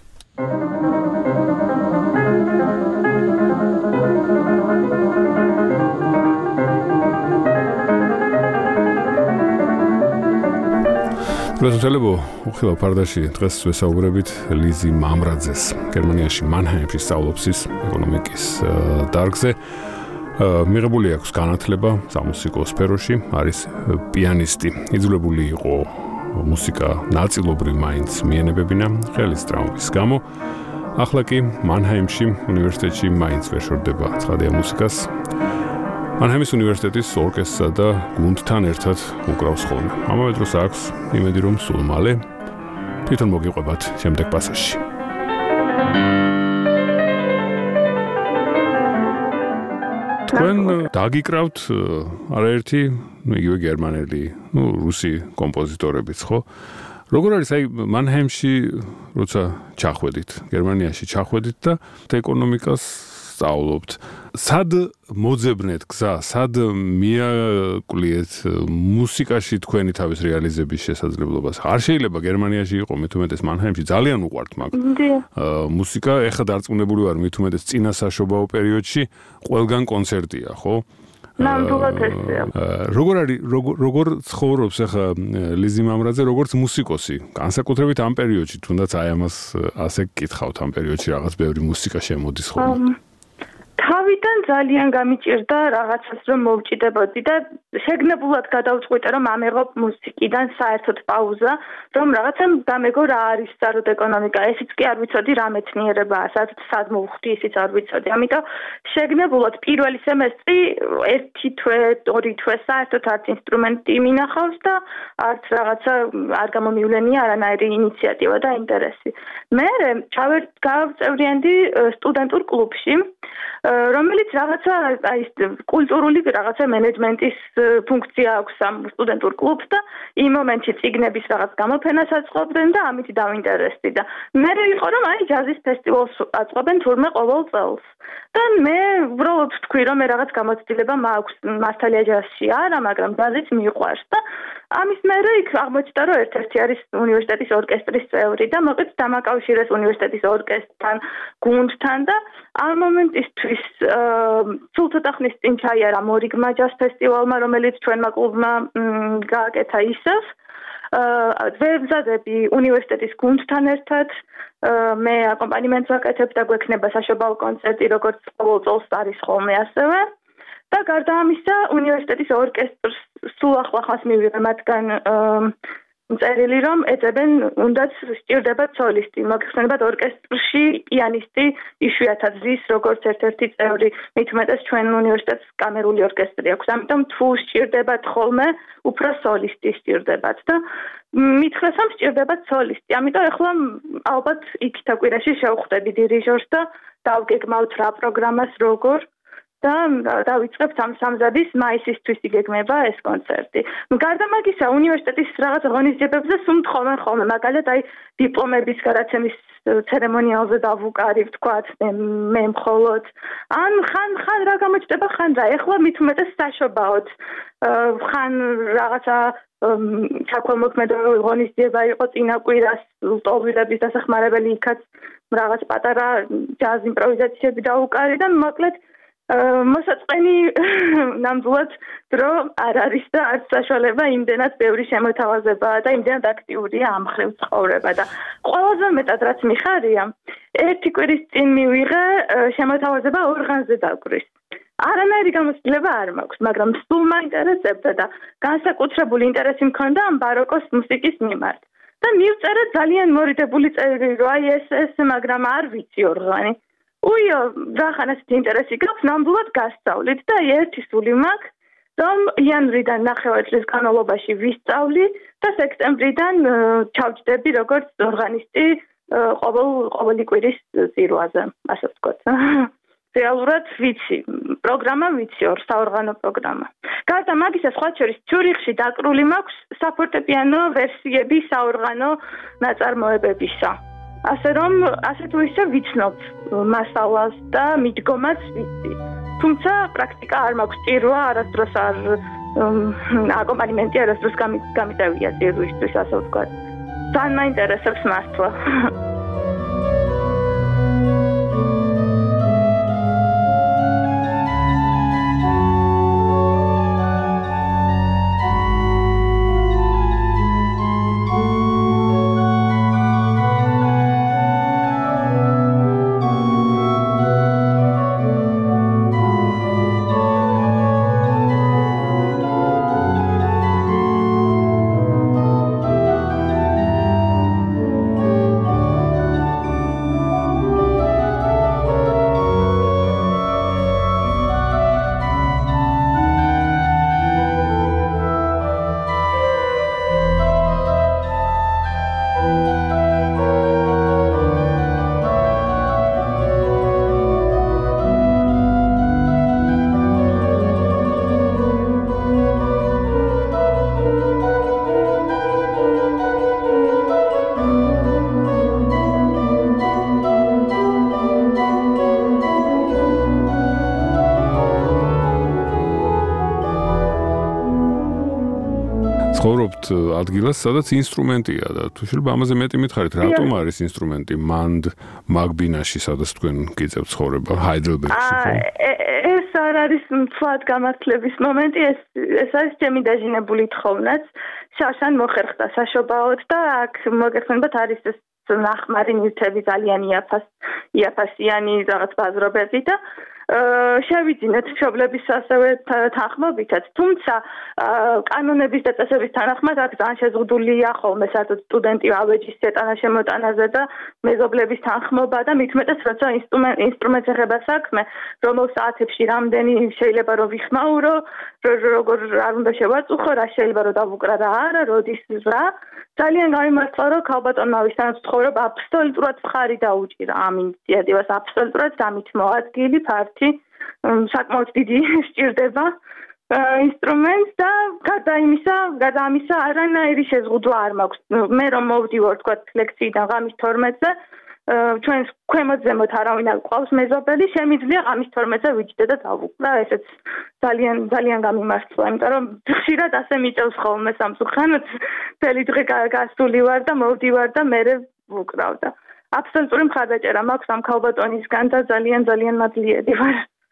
პრეზენტებო უხილავ ფარდაში დღეს ვესაუბრებით ლიზი მამრაძეს. გერმანიაში მანჰაიმში სწავლობს ის ეკონომიკის დარგზე. მიღებული აქვს განათლება სამუსიკო სფეროში, არის პიანისტი. იძულებული იყო მუსიკა ნაწილობრივ მაინც მიენებებინა ხელის ტრავმის გამო. ახლა კი მანჰაიმში უნივერსიტეტში მაინც ვერ შორდება ცხადია მუსიკას. მანჰაიმის უნივერსიტეტის ორკესტრსა და გუნდთან ერთად უკრავს ხოლმე. ამავე დროს აქვს იმედი, რომ სულ მალე თვითონ მოგიყვებათ შემდეგ პასაჟში. თქვენ დაგიკრავთ არაერთი იგივე გერმანელი, რუსი კომპოზიტორებიც, ხო? როგორ არის აი მანჰაიმში როცა ჩახვედით, გერმანიაში ჩახვედით და ეკონომიკას სწავლობთ. სად მოძებნეთ გზა, სად მიაკვლიეთ მუსიკაში თქვენი თავის რეალიზების შესაძლებლობას? არ შეიძლება გერმანიაში იყო, მით უმეტეს მანჰაიმში ძალიან უყვართ მაგ მუსიკა, ეხლა დარწმუნებული ვარ, მით უმეტეს წინა საშობაო პერიოდში ყველგან კონცერტია, ხო? ნამდვილად ესეა. როგორ ცხოვრობს ახლა ლიზი მამრაძე, როგორც მუსიკოსი? განსაკუთრებით ამ პერიოდში, თუნდაც აი ამას ასე გკითხავთ, ამ პერიოდში რაღაც ბევრი მუსიკა შემოდის ხოლმე. თავიდან ძალიან გამიჭირდა რაღაცას რომ მოვჭიდებოდი და შეგნებულად გადავწყვიტე რომ ამეღობ მუსიკიდან საერთოდ პაუზა, რომ რაღაცა გამეგო რა არის სწორად ეკონომიკა, ესიც კი არ ვიცოდი რა მეცნიერებაა, სად მოვხვდი, ისიც არ ვიცოდი. ამიტომ შეგნებულად პირველი სემესტრი 1 თვე, 2 თვე საერთოდ არც ინსტრუმენტი მინახავს და არც რაღაცა არ გამომივლენია არანაირი ინიციატივა და ინტერესი. მე გავწევრიანდი სტუდენტურ კლუბში, რომელიც რაღაცა აი კულტურული რაღაცა მენეჯმენტის ფუნქცია აქვს ამ სტუდენტურ კლუბს და იმ მომენტში ციგნების რაღაც გამოფენას აწყობდნენ და ამით დავინტერესდი და მე იყო რომ აი ჯაზის ფესტივალს აწყობენ თურმე ყოველ წელს და მე უბრალოდ ვთქვი რომ მე რაღაც გამოცდილება მაქვს მასალია ჯაზში არა მაგრამ ჯაზიც მიყვარს და ამის მერე იქ აღმოჩნდა რომ ერთ-ერთი არის უნივერსიტეტის ორკესტრის წევრი და მოკლედ დამაკავშირეს უნივერსიტეტის ორკესტრთან გუნდთან და ამ მომენტისთვის სულ ცოტა ხნის წინ ჩაიარა მორიგმა ჯაზ ფესტივალმა რომელიც ჩვენმა კლუბმა გააკეთა ისევ ვებზადები უნივერსიტეტის გუნდთან ერთად მე აკომპანიმენტს ვაკეთებ და გვექნება საშობაო კონცერტი როგორც ყოველ წელს არის ხოლმე ასევე და გარდა ამისა უნივერსიტეტის ორკესტრს სულ ახლახანს მივიღე მათგან წერილი რომ ეძებენ უნდაც სჭირდებათ სოლისტი მოგხსენებათ ორკესტრში პიანისტი იშვიათად ზის როგორც ერთ-ერთი წევრი მით უმეტეს ჩვენ უნივერსიტეტს კამერული ორკესტრი აქვს ამიტომ თუ სჭირდებათ ხოლმე უფრო სოლისტი სჭირდებათ და მითხრეს რომ სჭირდებათ სოლისტი ამიტომ ახლა ალბათ იქით კვირაში შევხვდები დირიჟორს და დავგეგმავთ რა პროგრამას როგორ და დავიწყებთ ამ სამზადის მაისისთვის იგეგმება ეს კონცერტი. გარდა მაგისა უნივერსიტეტის რაღაც ღონისძიებებზე სულ ხოლმე მაგალითად აი დიპლომების გადაცემის ცერემონიალზე დავუკარი ვთქვათ მე მხოლოდ ან ხან რა გამოჩნდება ხან რა ეხლა მით უმეტეს საშობაოდ ხან რაღაცა საქველმოქმედო ღონისძიება იყო წინა კვირას ლტოლვილების დასახმარებელი იქაც რაღაც პატარა ჯაზ იმპროვიზაციები დავუკარი და მოკლედ მოსაწყენი ნამდვილად დრო არ არის და არც საშუალება იმდენად ბევრი შემოთავაზებაა და იმდენად აქტიურია ამ ხრივ ცხოვრება და ყველაზე მეტად რაც მიხარია ერთი კვირის წინ მივიღე შემოთავაზება ორღანზე დაკვრის არანაირი გამოცდილება არ მაქვს მაგრამ სულ მაინტერესებდა და განსაკუთრებული ინტერესი მქონდა ამ ბაროკოს მუსიკის მიმართ და მივწერე ძალიან მორიდებული წერილი რომ აი ეს მაგრამ არ ვიცი ორღანი უიო რახანაც ინტერესი გაქვს ნამდვილად გასწავლით და ერთი სული მაქვს რომ იანვრიდან ნახევარწლის განმავლობაში ვისწავლი და სექტემბრიდან ჩავჯდები როგორც ორღანისტი ყოველი კვირის წირვაზე ასე ვთქვათ რეალურად ვიცი პროგრამა ვიცი საორღანო პროგრამა გარდა მაგისა სხვა შორის ცյურიხში დაკრული მაქვს საფორტეპიანო ვერსიები საორღანო ნაწარმოებებისა ასე რომ ასე თუ ისე ვიცნობ მასალას და მიდგომას ვიცი. თუმცა პრაქტიკა არ მაქვს ჭირვა, არასდროს არ აკომპანიმენტი არასდროს გამიტევია ჭირვისთვის, ასე ვთქვათ. ძალიან მაინტერესებს მართლა. ცხოვრობთ ადგილას, სადაც ინსტრუმენტია და თუ შეიძლება ამაზე მეტი მითხარით, რატომ არის ინსტრუმენტი მანდ მაგბინაში, სადაც თქვენ გიწევთ ცხოვრება, ჰაიდელბერგში, ხო? ეს არ არის მთლად გამართლების მომენტი, ეს არის ჩემი დაჟინებული თხოვნაც. შარშან მოხერხდა საშობაოდ და აქ მოგეხსენებათ არის ეს ნახმარი ნივთები ძალიან იაფასიანი რაღაც ბაზრობები და შევიძინეთ მშობლების ასევე თანხმობითაც, თუმცა კანონების და წესების თანახმად აქ ძალიან შეზღუდულია ხოლმე საერთოდ სტუდენტი ავეჯის შეტანა შემოტანაზე და მეზობლების თანხმობა და მით უმეტეს როცა ინსტრუმენტს ეხება საქმე, რომელ საათებში რამდენი შეიძლება რომ ვიხმაურო, როგორ არ უნდა შევაწუხო, რა შეიძლება რომ დავუკრა რა არა, როდის რა. ძალიან გამიმართლა რომ ქალბატონმა ვისთანაც ცხოვრობა აბსოლუტურად მხარი დაუჭირა ამ ინიციატივას, აბსოლუტურად დამით მოადგილი ფართი საკმაოდ დიდი სჭირდება ინსტრუმენტს და გარდა ამისა არანაირი შეზღუდვა არ მაქვს. მე რომ მოვდივარ თქვა ლექციიდან ღამის 12-ზე, ჩვენს ქვემოთ ზემოთ არავინ არ ყავს მეზობელი, შემიძლია ღამის 12-ზე ვიჯდე და დავუკვდა. ესეც ძალიან გამიმართლა, იმიტომ რომ ხშირად ასე მიწევს ხოლმე სამსუხანოდ, მთელი დღე გასული ვარ და მოვდივარ და მერე ვუკრავ და აბსოლუტური მხარდაჭერა მაქვს ამ ქალბატონისგან და ძალიან მადლიერი ვარ.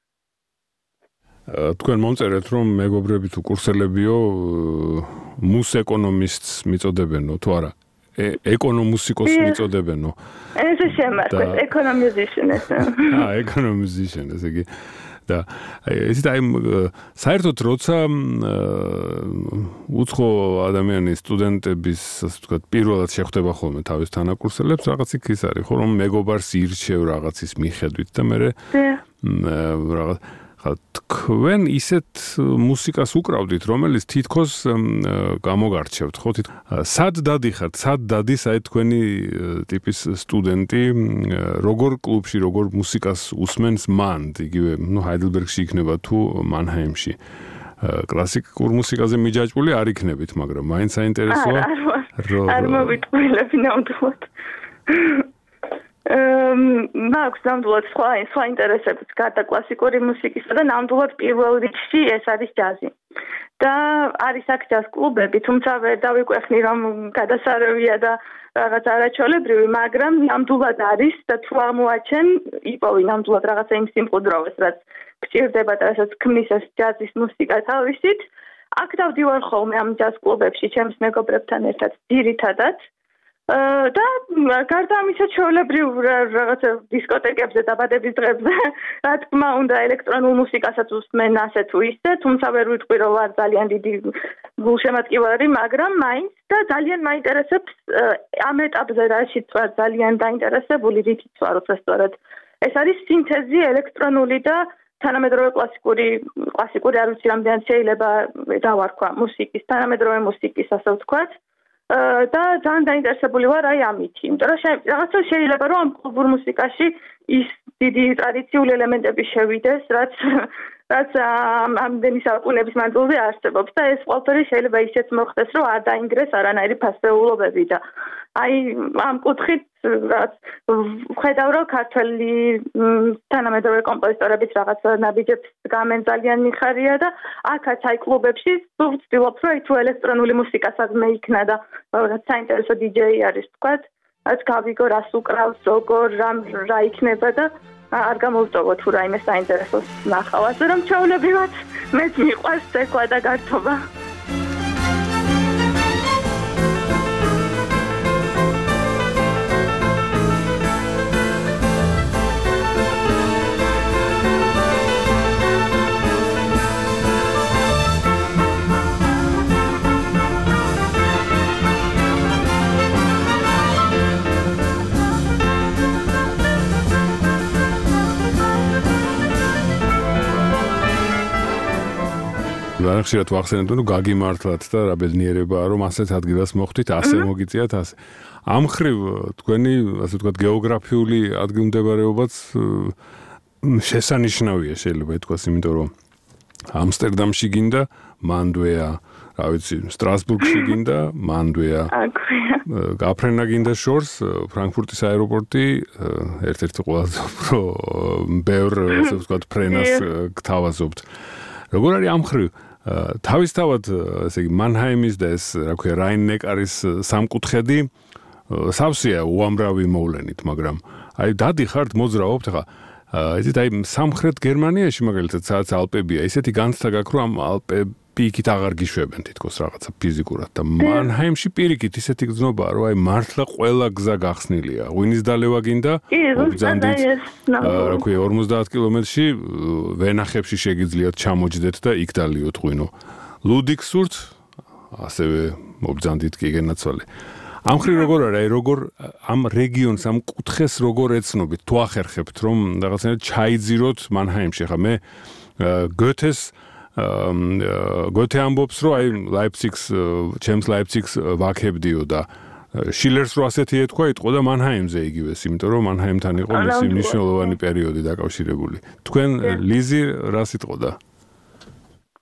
თქვენ მომწერეთ რომ მეგობრები თუ კურსელებიო მუსიკონომისტს მიწოდებენო თუ არა? ეკონომუსიკოსს მიწოდებენო. ესე შემართ, ეკონომიზიშენს. ეკონომიზიშენ, ესე იგი. და ისიც აი საერთოდ როცა უცხო ადამიანის სტუდენტების ასე ვთქვათ პირველად შეხვდება ხოლმე თავის თანაკურსელებს რაღაც იქ ის არის ხო რომ მეგობარს ირჩევ რაღაცის მიხედვით და მე რაღაც თქვენ ისეთ მუსიკას უკრავდით რომელიც თითქოს გამოგარჩევთ ხო სად დადიხართ სად დადის აი თქვენი ტიპის სტუდენტი როგორ კლუბში როგორ მუსიკას უსმენს მან იგივე ნუ ჰაიდელბერგში იქნება თუ მანჰაიმში კლასიკურ მუსიკაზე მიჯაჭვული არ იქნებით მაგრამ მაინც საინტერესოა არ მოვიტყვილები ნამდვილად მაქვს ნამდვილად სხვა ინტერესებიც გარდა კლასიკური მუსიკისა და ნამდვილად პირველ რიგში ეს არის ჯაზი. და არის აქ ჯაზ კლუბები, თუმცა ვერ დავიკვეხნი რომ გადასარევია და რაღაც არაჩვეულებრივი, მაგრამ ნამდვილად არის და თუ აღმოაჩენ, იპოვი ნამდვილად რაღაცა იმ სიმყუდროვეს, რაც გჭირდება და რასაც ქმნის ეს ჯაზის მუსიკა თავისით. აქ დავდივარ ხოლმე ამ ჯაზ კლუბებში ჩემს მეგობრებთან ერთად ძირითადად. და გარდა ამისა ჩვეულებრივ რაღაცა დისკოტეკებზე დაბადების დღებზე რა თქმა უნდა ელექტრონულ მუსიკასაც უსმენ ასე თუ ისე თუმცა ვერ ვიტყვი რომ ვარ ძალიან დიდი გულშემატკივარი მაგრამ მაინც და ძალიან მაინტერესებს ამ ეტაპზე რაშიც ვარ ძალიან დაინტერესებული რითიც ვარ უბრალოდ ეს არის სინთეზი ელექტრონული და თანამედროვე კლასიკური არ ვიცი რამდენად შეიძლება დავარქვა მუსიკის თანამედროვე მუსიკის ასე ვთქვათ და ძალიან დაინტერესებული ვარ აი ამით, იმიტომ რომ რაღაცა შეიძლება რომ ამ კლუბურ მუსიკაში ის დიდი ტრადიციული ელემენტები შევიდეს, რაც ამდენი საუკუნეების მანძილზე არსებობს და ეს ყველაფერი შეიძლება ისეც მოხდეს, რომ არ დაინგრეს არანაირი ფასეულობები და აი ამ კუთხით რაც ხედავ რომ ქართველი თანამედროვე კომპოზიტორების რაღაც ნაბიჯებს გამენ ძალიან მიხარია და აქაც აი კლუბებში ვცდილობ რომ თუ ელექტრონული მუსიკასაც მე იქნა და რაღაც საინტერესო დიჯეი არის თქვათ რაც გავიგო რას უკრავს როგორ რა იქნება და არ გამოვტოვო თუ რაიმე საინტერესოს ნახავ ასე რომ ჩვეულებრივად მეც მიყვარს ცეკვა და გართობა ხშირად ვახსენებ რომ გაგიმართლათ და რა ბედნიერებაა რომ ასეთ ადგილას მოხვდით ასე მოგიწიათ ასე ამ ხრივ თქვენი ასე ვთქვათ გეოგრაფიული ადგილმდებარეობაც შესანიშნავია შეიძლება ითქვას იმიტომ რომ ამსტერდამში გინდა მანდვეა რა ვიცი სტრასბურგში გინდა მანდვეა გაფრენა გინდა შორს ფრანკფურტის აეროპორტი ერთ-ერთი ყველაზე უფრო ბევრ ასე ვთქვათ ფრენას გთავაზობთ როგორ არის ამ ხრივ თავისთავად ესე იგი მანჰაიმის და ეს რა ქვია რაინ-ნეკარის სამკუთხედი სავსეა უამრავი მოვლენით მაგრამ აი დადიხართ მოძრაობთ ხა იცით აი სამხრეთ გერმანიაში მაგალითად სადაც ალპებია ისეთი განცდა გაქვს რომ ამ ალპები იქით აღარ გიშვებენ თითქოს რაღაცა ფიზიკურად და მანჰაიმში პირიქით ისეთი გზნობაა რომ აი მართლა ყველა გზა გახსნილია ღვინის დალევა გინდა ბრძანდით რა ქვია 50 კილომეტრში ვენახებში შეგიძლიათ ჩამოჯდეთ და იქ დალიოთ ღვინო ლუდიქსურთ ასევე მობრძანდით კი გენაცვალე ამ ხრი როგორ არის აი როგორ ამ რეგიონს ამ კუთხეს როგორ ეცნობით თუ ახერხებთ რომ რაღაცნაირად ჩაიძიროთ მანჰაიმში ხა მე გოეთეს გოეთე ამბობს რომ აი ლაიფციგს ჩემს ლაიფციგს ვაქებდიო და შილერს რო ასეთი ეთქვა იტყო და მანჰაიმზე იგივეს იმიტომ რომ მანჰაიმთან იყო მისი მნიშვნელოვანი პერიოდი დაკავშირებული თქვენ ლიზი რას იტყოდა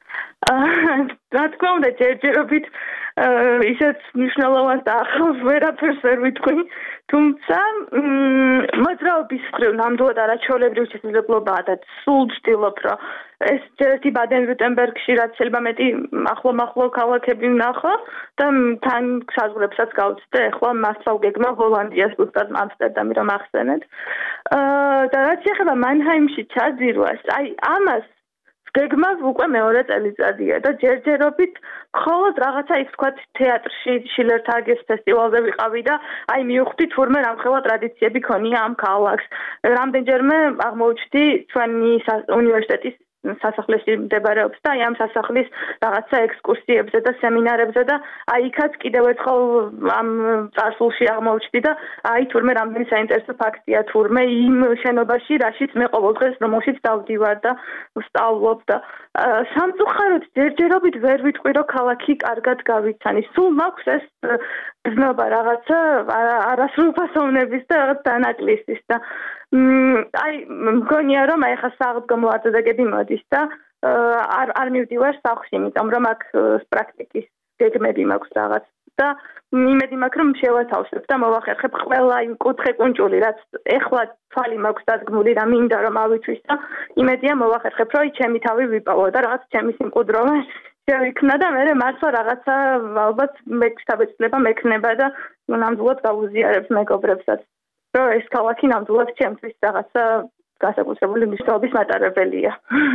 რა თქმა უნდა, ჯერჯერობით ისეთ მნიშვნელოვანს და ახალს ვერაფერს ვერ ვიტყვი, თუმცა მოძრაობის მხრივ ნამდვილად არაჩვეულებრივი შესაძლებლობაა და სულ ვცდილობ, რომ ეს ერთი ბადენ-ვიურტემბერგში რაც შეიძლება მეტი ახლო ქალაქები ვნახო და თან საზღვრებსაც გავწვდე, ახლა მართლა ვგეგმა ჰოლანდიას, ზუსტად ამსტერდამი რომ ახსენეთ. და რაც შეეხება მანჰაიმში ჩაძირვას, აი ამას გეგმა უკვე მეორე წელიწადია და ჯერჯერობით მხოლოდ რაღაცა ის თქვა თეატრში შილერტაგეს ფესტივალზე ვიყავი და აი მივხვდი თურმე რამხელა ტრადიციები ქონია ამ ქალაქს. რამდენჯერმე აღმოჩნდი ჩვენი უნივერსიტეტის სასახლეში მდებარეობს და აი ამ სასახლის რაღაცა ექსკურსიებზე და სემინარებზე და აი იქაც კიდევ ერთხელ ამ წარსულში აღმოჩნდი და აი თურმე რამდენი საინტერესო ფაქტია თურმე იმ შენობაში რაშიც მე ყოველდღეს რომელშიც დავდივარ და ვსწავლობ და სამწუხაროდ ჯერჯერობით ვერ ვიტყვი რომ ქალაქი კარგად გავიცანი. სულ მაქვს ეს გზნობა რაღაცა არასრულფასოვნების და რაღაც დანაკლისის და აი მგონია რომ აი ხა საღდგომო აწოდები მოდის და არ მივდივარ სახლში, იმიტომ რომ აქ პრაქტიკის გეგმები მაქვს რაღაც და იმედი მაქვს რომ შევათავსებ და მოვახერხებ ყველა იმ კუთხე-კუნჭული რაც ეხლა თვალი მაქვს დადგმული და მინდა რომ ავითვის და იმედია მოვახერხებ რომ ჩემი თავი ვიპოვო და რაღაც ჩემი სიმყუდროვე შევიქნა და მე მართლა რაღაცა ალბათ მეცდაბეცლება მექნება და ნამდვილად გავუზიარებ მეგობრებსაც რომ ეს ქალაქი ნამდვილად ჩემთვის რაღაცა განსაკუთრებული მნიშვნელობის მატარებელია.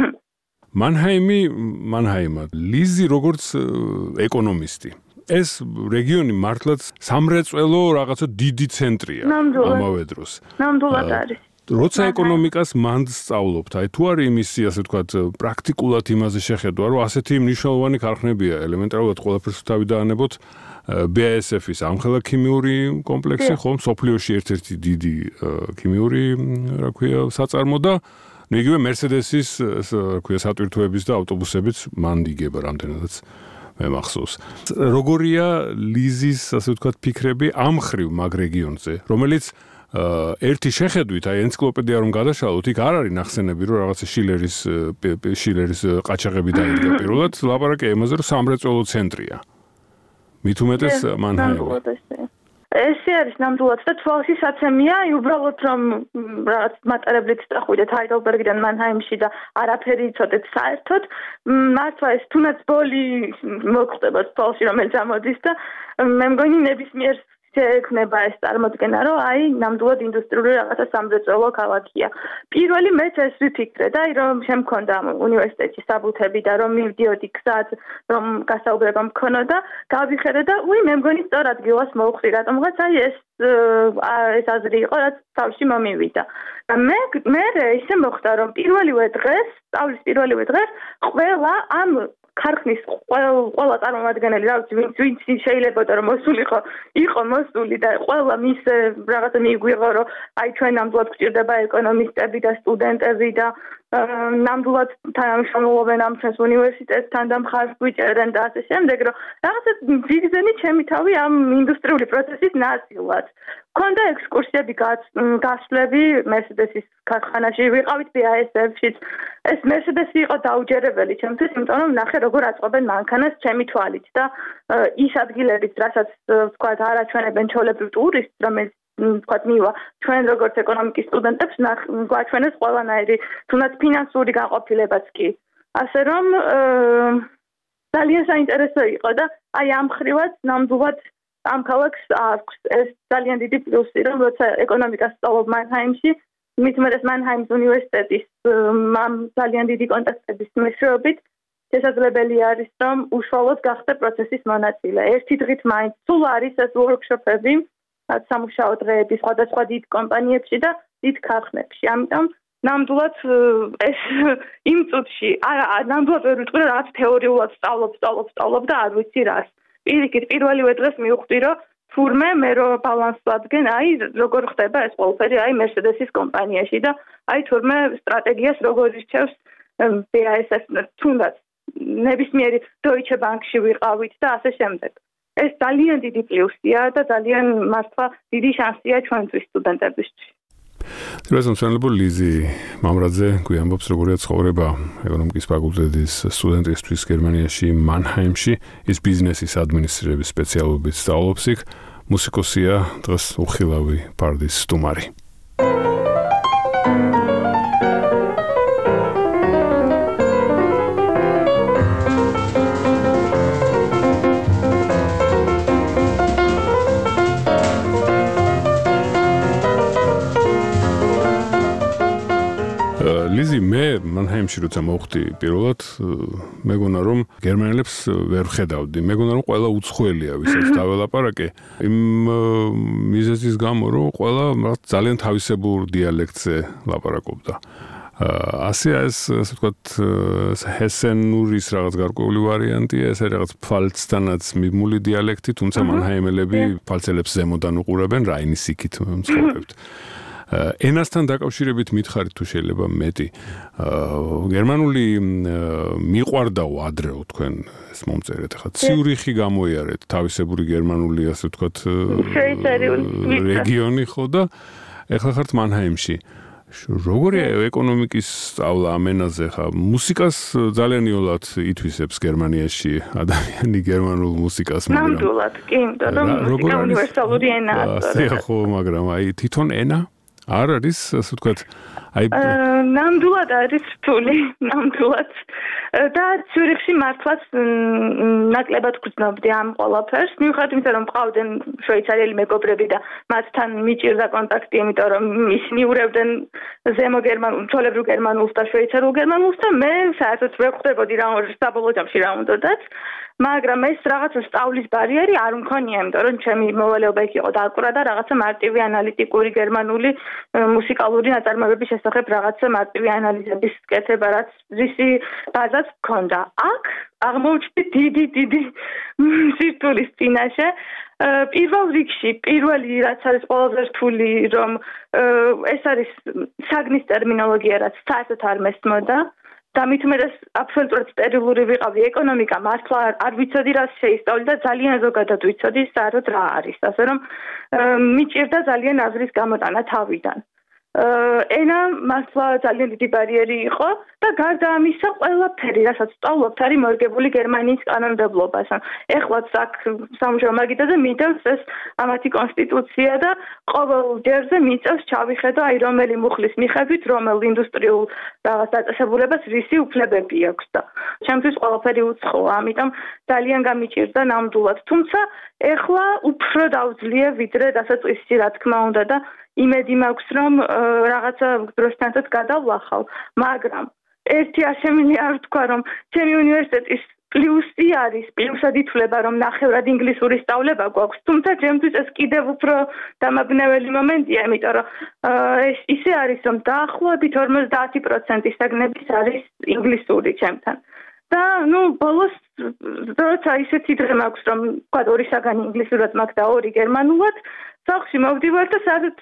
მანჰაიმა ლიზი როგორც ეკონომისტი ეს რეგიონი მართლაც სამრეწველო რაღაცა დიდი ცენტრია ამავე დროს. ნამდვილად არის. როცა ეკონომიკას მანდ სწავლობთ, აი თუ არის იმისი ასე ვთქვათ პრაქტიკულად იმაზე შეხედვა, რომ ასეთი მნიშვნელოვანი ქარხნებია, ელემენტარულად ყველაფერს თავი დაანებოთ BASF-ის ამხელა ქიმიური კომპლექსი, ხო, სოფლიოში ერთ-ერთი დიდი ქიმიური, რა ქვია, საწარმო და იგივე Mercedes-ის, რა ქვია, სატვირთოების და ავტობუსებიც მანდ იგება რამდენადაც მე მახსოვს. როგორია ლიზის, ასე ვთქვათ, ფიქრები ამ ხრივ მაგ რეგიონზე, რომელიც ერთი შეხედვით, აი ენციკლოპედია რომ გადაშალოთ, იქ არ არის ნახსენები, რომ რაღაცა შილერის ყაჩაღები დაიდგა პირველად, ლაპარაკი იმაზე, რომ სამრეწველო ცენტრია. მით უმეტეს მანჰაიმი. ესე არის ნამდვილად და თვალში საცემია, უბრალოდ რომ რაღაც მატარებლით წახვიდეთ ჰაიდელბერგიდან მანჰაიმში და არაფერი იცოდეთ საერთოდ, მართლა ეს თუნდაც ბოლი მოგხდებათ თვალში რომელიც ამოდის და მე მგონი ნებისმიერ შეექმნება ეს წარმოდგენა, რომ აი ნამდვილად ინდუსტრიული რაღაცა სამრეწველო ქალაქია. პირველი მეც ეს ვიფიქრე და აი რომ შემქონდა უნივერსიტეტში საბუთები და რომ მივდიოდი გზად, რომ გასაუბრება მქონოდა, გავიხედე და მე მგონი სწორ ადგილას მოვხდი, რატომღაც აი ეს აზრი იყო, რაც თავში მომივიდა. და მე ისე მოხდა, რომ სწავლის პირველივე დღეს ყველა ამ ქარხნის ყველა წარმომადგენელი, ვინც შეიძლებოდა რომ იყო მოსული და ყველა მის რაღაცა მიგვიღო, რომ აი ჩვენ ნამდვილად გვჭირდება ეკონომისტები და სტუდენტები და ნამდვილად თანამშრომლობენ ამ ჩვენს უნივერსიტეტთან და მხარს გვიჭერენ და ასე შემდეგ, რომ რაღაცა ვიგზენი ჩემი თავი ამ ინდუსტრიული პროცესის ნაწილად. მქონდა ექსკურსიები გასვლები Mercedes-ის ქარხანაში, ვიყავით BASF-შიც. ეს Mercedes-ი იყო დაუჯერებელი ჩემთვის, იმიტომ რომ ნახე როგორ აწყობენ მანქანას ჩემი თვალით და ის ადგილებიც, რასაც ვთქვათ, არაჩვენებენ ჩვეულებრივ ტურისტს, რომელიც ვთქვათ, მივა ჩვენ როგორც ეკონომიკის სტუდენტებს გვაჩვენეს ყველანაირი, თუნდაც ფინანსური განყოფილებაც კი. ასე რომ ძალიან საინტერესო იყო და აი ამ ხრივაც ნამდვილად ამ ქალაქს აქვს ეს ძალიან დიდი პლუსი, რომ როცა ეკონომიკას სწავლობ მანჰაიმში, მით უმეტეს მანჰაიმის უნივერსიტეტის ამ ძალიან დიდი კონტაქტების მეშვეობით შესაძლებელი არის, რომ უშუალოდ გახდე პროცესის მონაწილე. ერთი დღით მაინც სულ არის ეს ვორქშოპები, სამუშაო დღეები სხვადასხვა დიდ კომპანიებში და დიდ ქარხნებში. ამიტომ ნამდვილად ეს იმ წუთში ნამდვილად ვერ ვიტყვი, რომ რაღაც თეორიულად სწავლობ და არ ვიცი რას. პირიქით პირველივე დღეს მივხვდი, რომ თურმე მე რო ბალანს ვადგენ, აი როგორ ხდება ეს ყველაფერი აი Mercedes-ის კომპანიაში და აი თურმე სტრატეგიას როგორ ირჩევს BASF თუნდაც ნებისმიერი Deutsche Bank-ში ვიყავით და ასე შემდეგ. ეს ძალიან დიდი პლუსია და ძალიან მართლა დიდი შანსია ჩვენთვის სტუდენტებისთვის. მცველებო ლიზი მამრაძე გვიამბობს როგორია ცხოვრება ეკონომიკის ფაკულტეტის სტუდენტისთვის გერმანიაში მანჰაიმში ის ბიზნესის ადმინისტრირების სპეციალობით სწავლობს იქ მუსიკოსია დღეს უხილავი პარდის სტუმარი ლიზი მე მანჰაიმში როცა მოვხდი პირველად მეგონა რომ გერმანელებს ვერ ხედავდი მეგონა რომ ყველა უცხოელია ვისაც დაველაპარაკე იმ მიზეზის გამო რომ ყველა ძალიან თავისებურ დიალექტზე ლაპარაკობდა ასე ასე ვთქვათ ჰესენურის რაღაც გარკვეული ვარიანტია ეს რაღაც ფალცთანაც მიმული დიალექტი თუმცა მანჰაიმელები ფალცელებს ზემოდან უყურებენ რაინის იქით მსხვერპლად ენასთან დაკავშირებით მითხარით თუ შეიძლება მეტი გერმანული მიყვარდაო ადრეო თქვენ ეს მომწერეთ ხა ციურიხი გამოიარეთ თავისებური გერმანული ასე ვთქვათ რეგიონი ხო და ეხლა ხართ მანჰაიმში როგორია ეკონომიკის სწავლა ამ ენაზე ხა მუსიკას ძალიან იოლად ითვისებს გერმანიაში ადამიანი გერმანულ მუსიკას მაგრამ ნამდვილად კი იმიტომ რომ მუსიკა უნივერსალური ენაა ასე ხო მაგრამ აი თვითონ ენა არ არის ასე ვთქვათ აი ნამდვილად არის რთული ნამდვილად და ციურიხში მართლაც ნაკლებად გრძნობდი ამ ყველაფერს მიუხედავად იმისა რომ მყავდნენ შვეიცარიელი მეგობრები და მათთან მიჭირდა კონტაქტი იმიტომ რომ ისინი ურევდნენ ზემო გერმანულ ჩვეულებრივ გერმანულს და შვეიცარიულ გერმანულს და მე საერთოდ ვერ ხვდებოდი რა საბოლოო ჯამში რა უნდათ მაგრამ ეს რაღაცა სწავლის ბარიერი არ მქონია იმიტომ რომ ჩემი მოვალეობა იქ იყო დაკვრა და რაღაცა მარტივი ანალიტიკური გერმანული მუსიკალური ნაწარმოებების შესახებ რაღაცა მარტივი ანალიზების კეთება რაც რისი ბაზაც მქონდა აქ აღმოჩნდი დიდი სირთულის წინაშე პირველ რიგში პირველი რაც არის ყველაზე რთული რომ ეს არის საგნის ტერმინოლოგია რაც საერთოდ არ მესმოდა და მით უმეტეს აბსოლუტურად სტერილური ვიყავი ეკონომიკა მართლა არ ვიცოდი რა შეისწავლი და ძალიან ზოგადად ვიცოდი საერთოდ რა არის ასე რომ მიჭირდა ძალიან აზრის გამოტანა თავიდან ენა მართლა ძალიან დიდი ბარიერი იყო და გარდა ამისა ყველაფერი რასაც სწავლობთ არის მორგებული გერმანიის კანონმდებლობასთან ეხლაც აქ სამუშაო მაგიდაზე მიდევს ეს ამათი კონსტიტუცია და ყოველ ჯერზე მიწევს ჩავიხედო აი რომელი მუხლის მიხედვით რომელ ინდუსტრიულ რაღაც დაწესებულებას რისი უფლებები აქვს და ჩემთვის ყველაფერი უცხოა ამიტომ ძალიან გამიჭირდა ნამდვილად თუმცა ეხლა უფრო დაუძლია ვიდრე დასაწყისში რა თქმა უნდა და იმედი მაქვს რომ რაღაცა დროსთან გადავლახავ მაგრამ ერთი არ შემიძლია არ ვთქვა რომ ჩემი უნივერსიტეტის პლუსი არის პლუსად ითვლება რომ ნახევრად ინგლისური სწავლება გვაქვს თუმცა ჩემთვის ეს კიდევ უფრო დამაბნეველი მომენტია იმიტომ რომ ეს ისე არის რომ დაახლოებით 50% საგნების არის ინგლისური ჩემთან და ნუ ბოლოს როცა ისეთი დღე მაქვს რომ ვთქვა ორი საგანი ინგლისურად მაქვს და ორი გერმანულად სახლში მოვდივარ და სადაც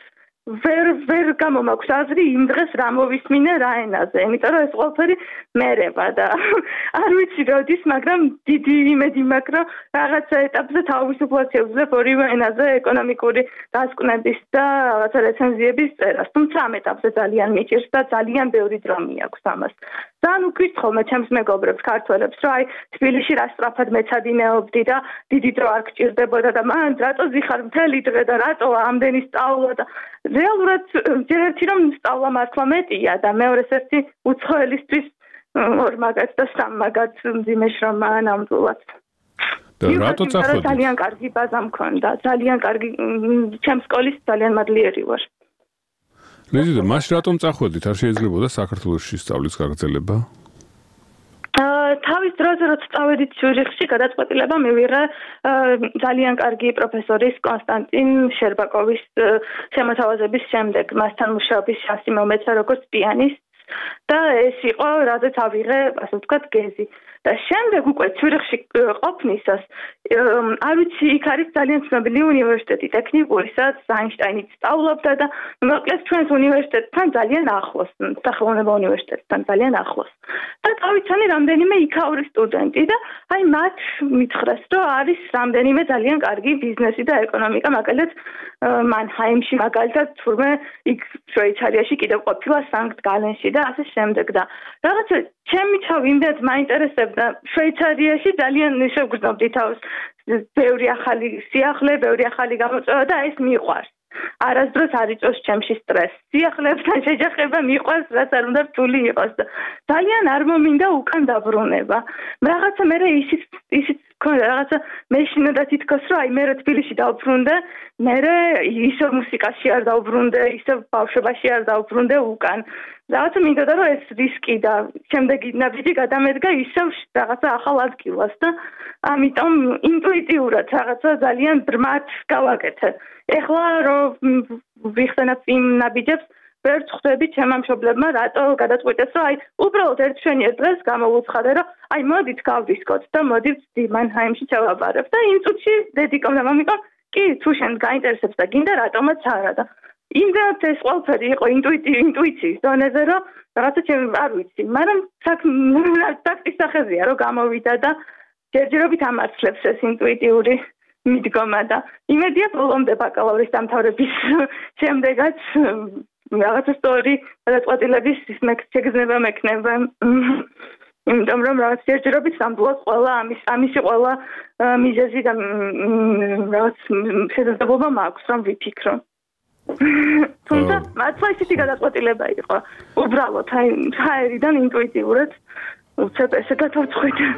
ვერ გამომაქვს აზრი იმ დღეს რა მოვისმინე რა ენაზე იმიტომ რომ ეს ყველაფერი მერება და არ ვიცი როდის მაგრამ დიდი იმედი მაქვს რომ რაღაცა ეტაპზე თავისუფლად შევძლებ ორივე ენაზე ეკონომიკური დასკვნების და რაღაცა რეცენზიების წერას თუმცა ამ ეტაპზე ძალიან მიჭირს და ძალიან ბევრი დრო მიაქვს ამას და ნუ გითხოვ მე ჩემს მეგობრებს ქართველებს რომ აი თბილისში რა სწრაფად მეცადინეობდი და დიდი დრო არ გჭირდებოდა და მან რატო ზიხარ მთელი დღე და რატო ამდენი სწავლა და რეალურად ჯერ ერთი რომ სწავლა მართლა მეტია და მეორეს ერთი უცხოელისთვის ორ მაგაც და სამ მაგაც მძიმე შრომაა ნამდვილად. და რატო წახვედი? ძალიან კარგი ბაზა მქონდა, ძალიან კარგი ჩემს სკოლის ძალიან მადლიერი ვარ. ლიზი, მაშ რატომ წახვედით? არ შეიძლებოდა საქართველოში სწავლის გაგრძელება? თავის დროზე როცა წავედით ციურიხში გადაწყვეტილება მივიღე ძალიან კარგი პროფესორის კონსტანტინ შერბაკოვის შემოთავაზების შემდეგ მასთან მუშაობის შანსი მომეცა როგორც პიანისტს და ეს იყო რადგან ავიღე, ასე ვთქვათ, გეზი. და შემდეგ უკვე ცვირიხში ყოფნისას არ ვიცი, იქ არის ძალიან ცნობილი უნივერსიტეტი ტექნიკური, სადაც აინშტაინიც სწავლობდა და მოკლედ ჩვენს უნივერსიტეტთან ძალიან ახლოს, სახელმწიფო უნივერსიტეტთან ძალიან ახლოს. და წავიცანი რამდენიმე იქაური სტუდენტი და აი მათ მითხრეს, რომ არის რამდენიმე ძალიან კარგი ბიზნესი და ეკონომიკა, მაგალითად მანჰაიმში მაგალითად თურმე იქ შვეიცარიაში კიდევ ყოფილა სანქტ გალენში და ასე შემდეგ და რაღაცა ჩემი თავი იმდენად მაინტერესებდა შვეიცარიაში ძალიან შევგრძნობდი თავს ბევრი ახალი სიახლე, ბევრი ახალი გამოწვევა და ეს მიყვარს. არასდროს არ იწვევს ჩემში სტრესს. სიახლებთან შეჯახება მიყვარს, რაც არ უნდა რთული იყოს და ძალიან არ მომინდა უკან დაბრუნება. რაღაცა მე ისიც მქონდა რაღაცა მე შინოდა თითქოს რომ აი მე თბილისში დავბრუნდე, მე ისევ მუსიკაში არ დავბრუნდე, ისევ ბავშვობაში არ დავბრუნდე უკან. რაღაცა მინდოდა რომ ეს რისკი და შემდეგი ნაბიჯი გადამედგა ისევ რაღაცა ახალ ადგილას და ამიტომ ინტუიტიურად რაღაცა ძალიან ბრმად გავაკეთე. ეხლა რომ ვიხსენებ იმ ნაბიჯებს, ვერ ხვდები ჩემმა მშობლებმა რატო გადაწყვიტეს, რომ აი უბრალოდ ერთ შვენიერ დღეს გამოვუცხადე, რომ აი მოდით გავდისკოთ და მოდით მანჰაიმში ჩავაბარებ და იმ წუთში დედიკომ და მამიკომ კი თუ შენ გაინტერესებს და გინდა რატომაც არა და იმდენად ეს ყველაფერი იყო ინტუიციის დონეზე, რომ რაღაცა ჩემ არ ვიცი, მაგრამ ტაქტის სახეზეა რომ გამოვიდა და ჯერჯერობით ამართლებს ეს ინტუიტიური მიდგომა და იმედია ბოლომდე ბაკალავრის დამთავრების შემდეგაც რაღაცა სწორი გადაწყვეტილების შეგრძნება მექნება. იმიტომ რომ რაღაც ჯერჯერობით ნამდვილად ყველა ამისი ყველა მიზეზი და რაღაც შესაძლებლობა მაქვს რომ ვიფიქრო. თუმცა მართლა ისეთი გადაწყვეტილება იყო. უბრალოდ აი ჰაერიდან ინტუიტიურად უცებ ესე გადავწყვიტე.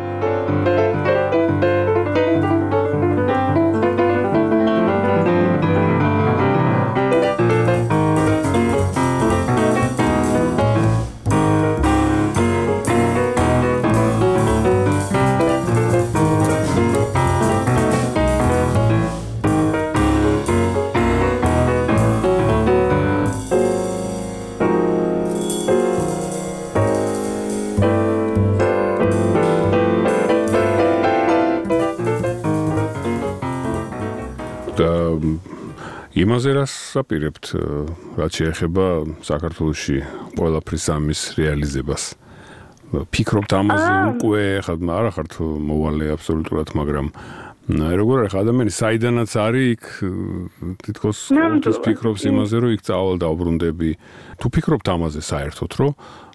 იმაზე რას აპირებთ, რაც შეეხება საქართველოში ყველაფრის ამის რეალიზებას. ფიქრობთ ამაზე უკვე, ხა არა ხართ მოვალე აბსოლუტურად, მაგრამ როგორ არის ადამიანი საიდანაც არის იქ თითქოს ყოველთვის ფიქრობს იმაზე, რომ იქ წავალ დაუბრუნდები. თუ ფიქრობთ ამაზე საერთოდ, რომ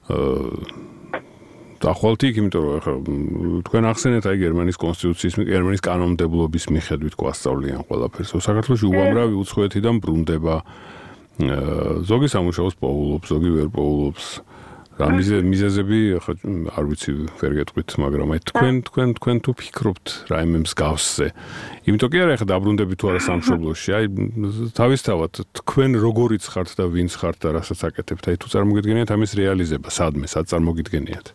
ახალთ იქ, იმიტომ რომ ხა თქვენ ახსენეთ აი გერმანიის კონსტიტუციის, გერმანიის კანონმდებლობის მიხედვით გვასწავლიან ყველაფერს. საქართველოში უამრავი უცხოეთიდან ბრუნდება. ზოგი სამუშაოს პოულობს, ზოგი ვერ პოულობს. რა მიზეზები ხა არ ვიცი, ვერ გეტყვით, მაგრამ აი თქვენ თუ ფიქრობთ რაიმე მსგავსზე. იმიტომ კი არა ხა დაბრუნდები თუ არა სამშობლოში. აი თავისთავად თქვენ როგორიც ხართ და ვინც ხართ და რასაც აკეთებთ, აი თუ წარმოგიდგენიათ ამის რეალიზება, სადმე წარმოგიდგენიათ.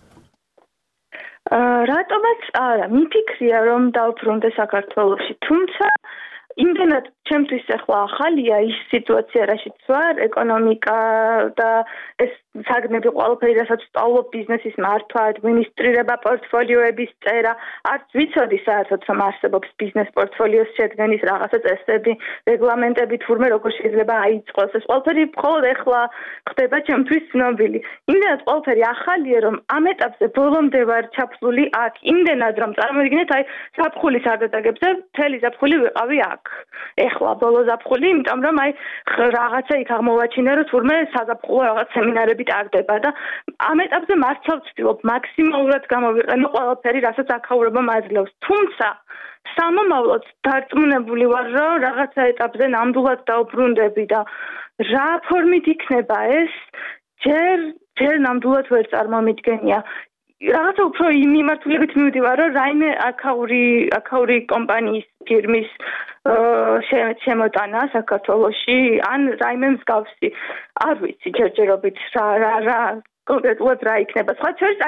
რატომაც არა, მიფიქრია რომ დავბრუნდე საქართველოში, თუმცა იმდენად ჩემთვის ახლა ახალია ის სიტუაცია, რაშიც ვარ, ეკონომიკა და ეს საგნები ყველაფერი, რასაც ვსწავლობ, ბიზნესის მართვა, ადმინისტრირება, პორტფოლიოების წერა, არც ვიცოდი საერთოდ რომ არსებობს ბიზნეს პორტფოლიოს შედგენის რაღაცა წესები, რეგლამენტები, თურმე როგორ შეიძლება აიწყოს. ეს ყველაფერი მხოლოდ ახლა ხდება ჩემთვის ცნობილი. იმდენად ყველაფერი ახალია, რომ ამ ეტაპზე ბოლომდე ვარ ჩაფლული აქ, იმდენად რომ წარმოვიდგინეთ, აი ზაფხულის არდადეგებზე მთელი ზაფხული ვიყავი აქ. ეხლა ბოლო ზაფხული, იმიტომ რომ აი რაღაცა იქ აღმოვაჩინე, რომ თურმე საზაფხულო რაღაც სემინარები ტარდება და ამ ეტაპზე მარცავ ვცდილობ მაქსიმალურად გამოვიყენო ყველაფერი, რასაც აქაურობა მაძლევს. თუმცა სამომავლოდ დარწმუნებული ვარ, რომ რაღაცა ეტაპზე ნამდვილად დავბრუნდები და რა ფორმით იქნება ეს, ჯერ ნამდვილად ვერ წარმომიდგენია. რაღაცა უფრო იმ მიმართულებით მივდივარ, რომ რაიმე აქაური კომპანიის ფირმის შემოტანა საქართველოში, ან რაიმე მსგავსი. არ ვიცი ჯერჯერობით რა კონკრეტულად რა იქნება. სხვა შორის აი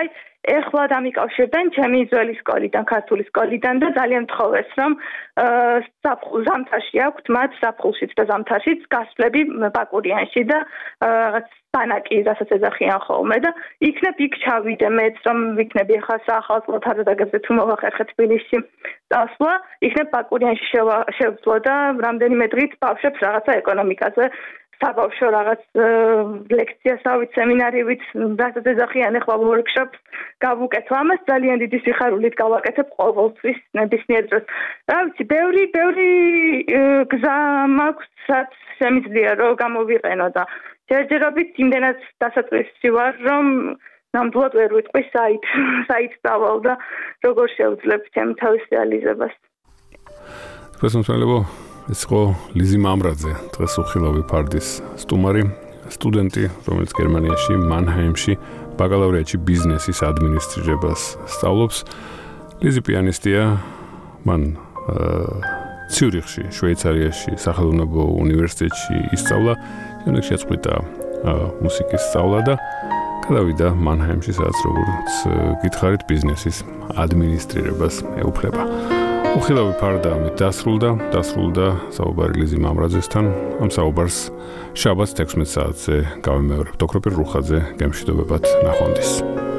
ეხლა დამიკავშირდნენ ჩემი ძველი სკოლიდან, ქართული სკოლიდან და ძალიან თხოვეს, რომ ზამთარში აქვთ მათ ზაფხულშიც და ზამთარშიც გასვლები ბაკურიანში და რაღაც ბანაკი, რასაც ეძახიან ხოლმე და იქნებ იქ ჩავიდე მეც, რომ ვიქნები ახლა საახალწლო თარიღებზე თუ მოვახერხე თბილისში წასვლა, იქნებ ბაკურიანში შევძლო და რამდენიმე დღით ბავშვებს რაღაცა ეკონომიკაზე საბავშვო რაღაც ლექციასავით, სემინარივით, რასაც ეძახიან ახლა workshop გავუკეთო. ამას ძალიან დიდი სიხარულით გავაკეთებ ყოველთვის ნებისმიერ დროს. რა ვიცი, ბევრი გზა მაქვს, რაც შემიძლია რომ გამოვიყენო და ჯერჯერობით იმდენად დასაწყისი ვარ, რომ ნამდვილად ვერ ვიტყვი საით წავალ და როგორ შევძლებ ჩემ თავის რეალიზებას. პრესმოსმელებო ეს იყო ლიზი მამრაძე, დღეს უხილავი ფარდის სტუმარი, სტუდენტი, რომელიც გერმანიაში, მანჰაიმში, ბაკალავრიატში ბიზნესის ადმინისტრირებას სწავლობს. ლიზი პიანისტია, მან ციურიხში, შვეიცარიაში, სახელმწიფო უნივერსიტეტში ისწავლა, შემდეგ შეწყვიტა მუსიკის სწავლა და გადავიდა მანჰაიმში, სადაც როგორც გითხარით, ბიზნესის ადმინისტრირებას ეუფლება. უხილავი ფარდა ამით დასრულდა საუბარი ლიზი მამრაძესთან. ამ საუბარს შაბათს 16 საათზე გავიმეორებთ. ოქროპირ რუხაძე, გემშვიდობებად, ნახვამდის.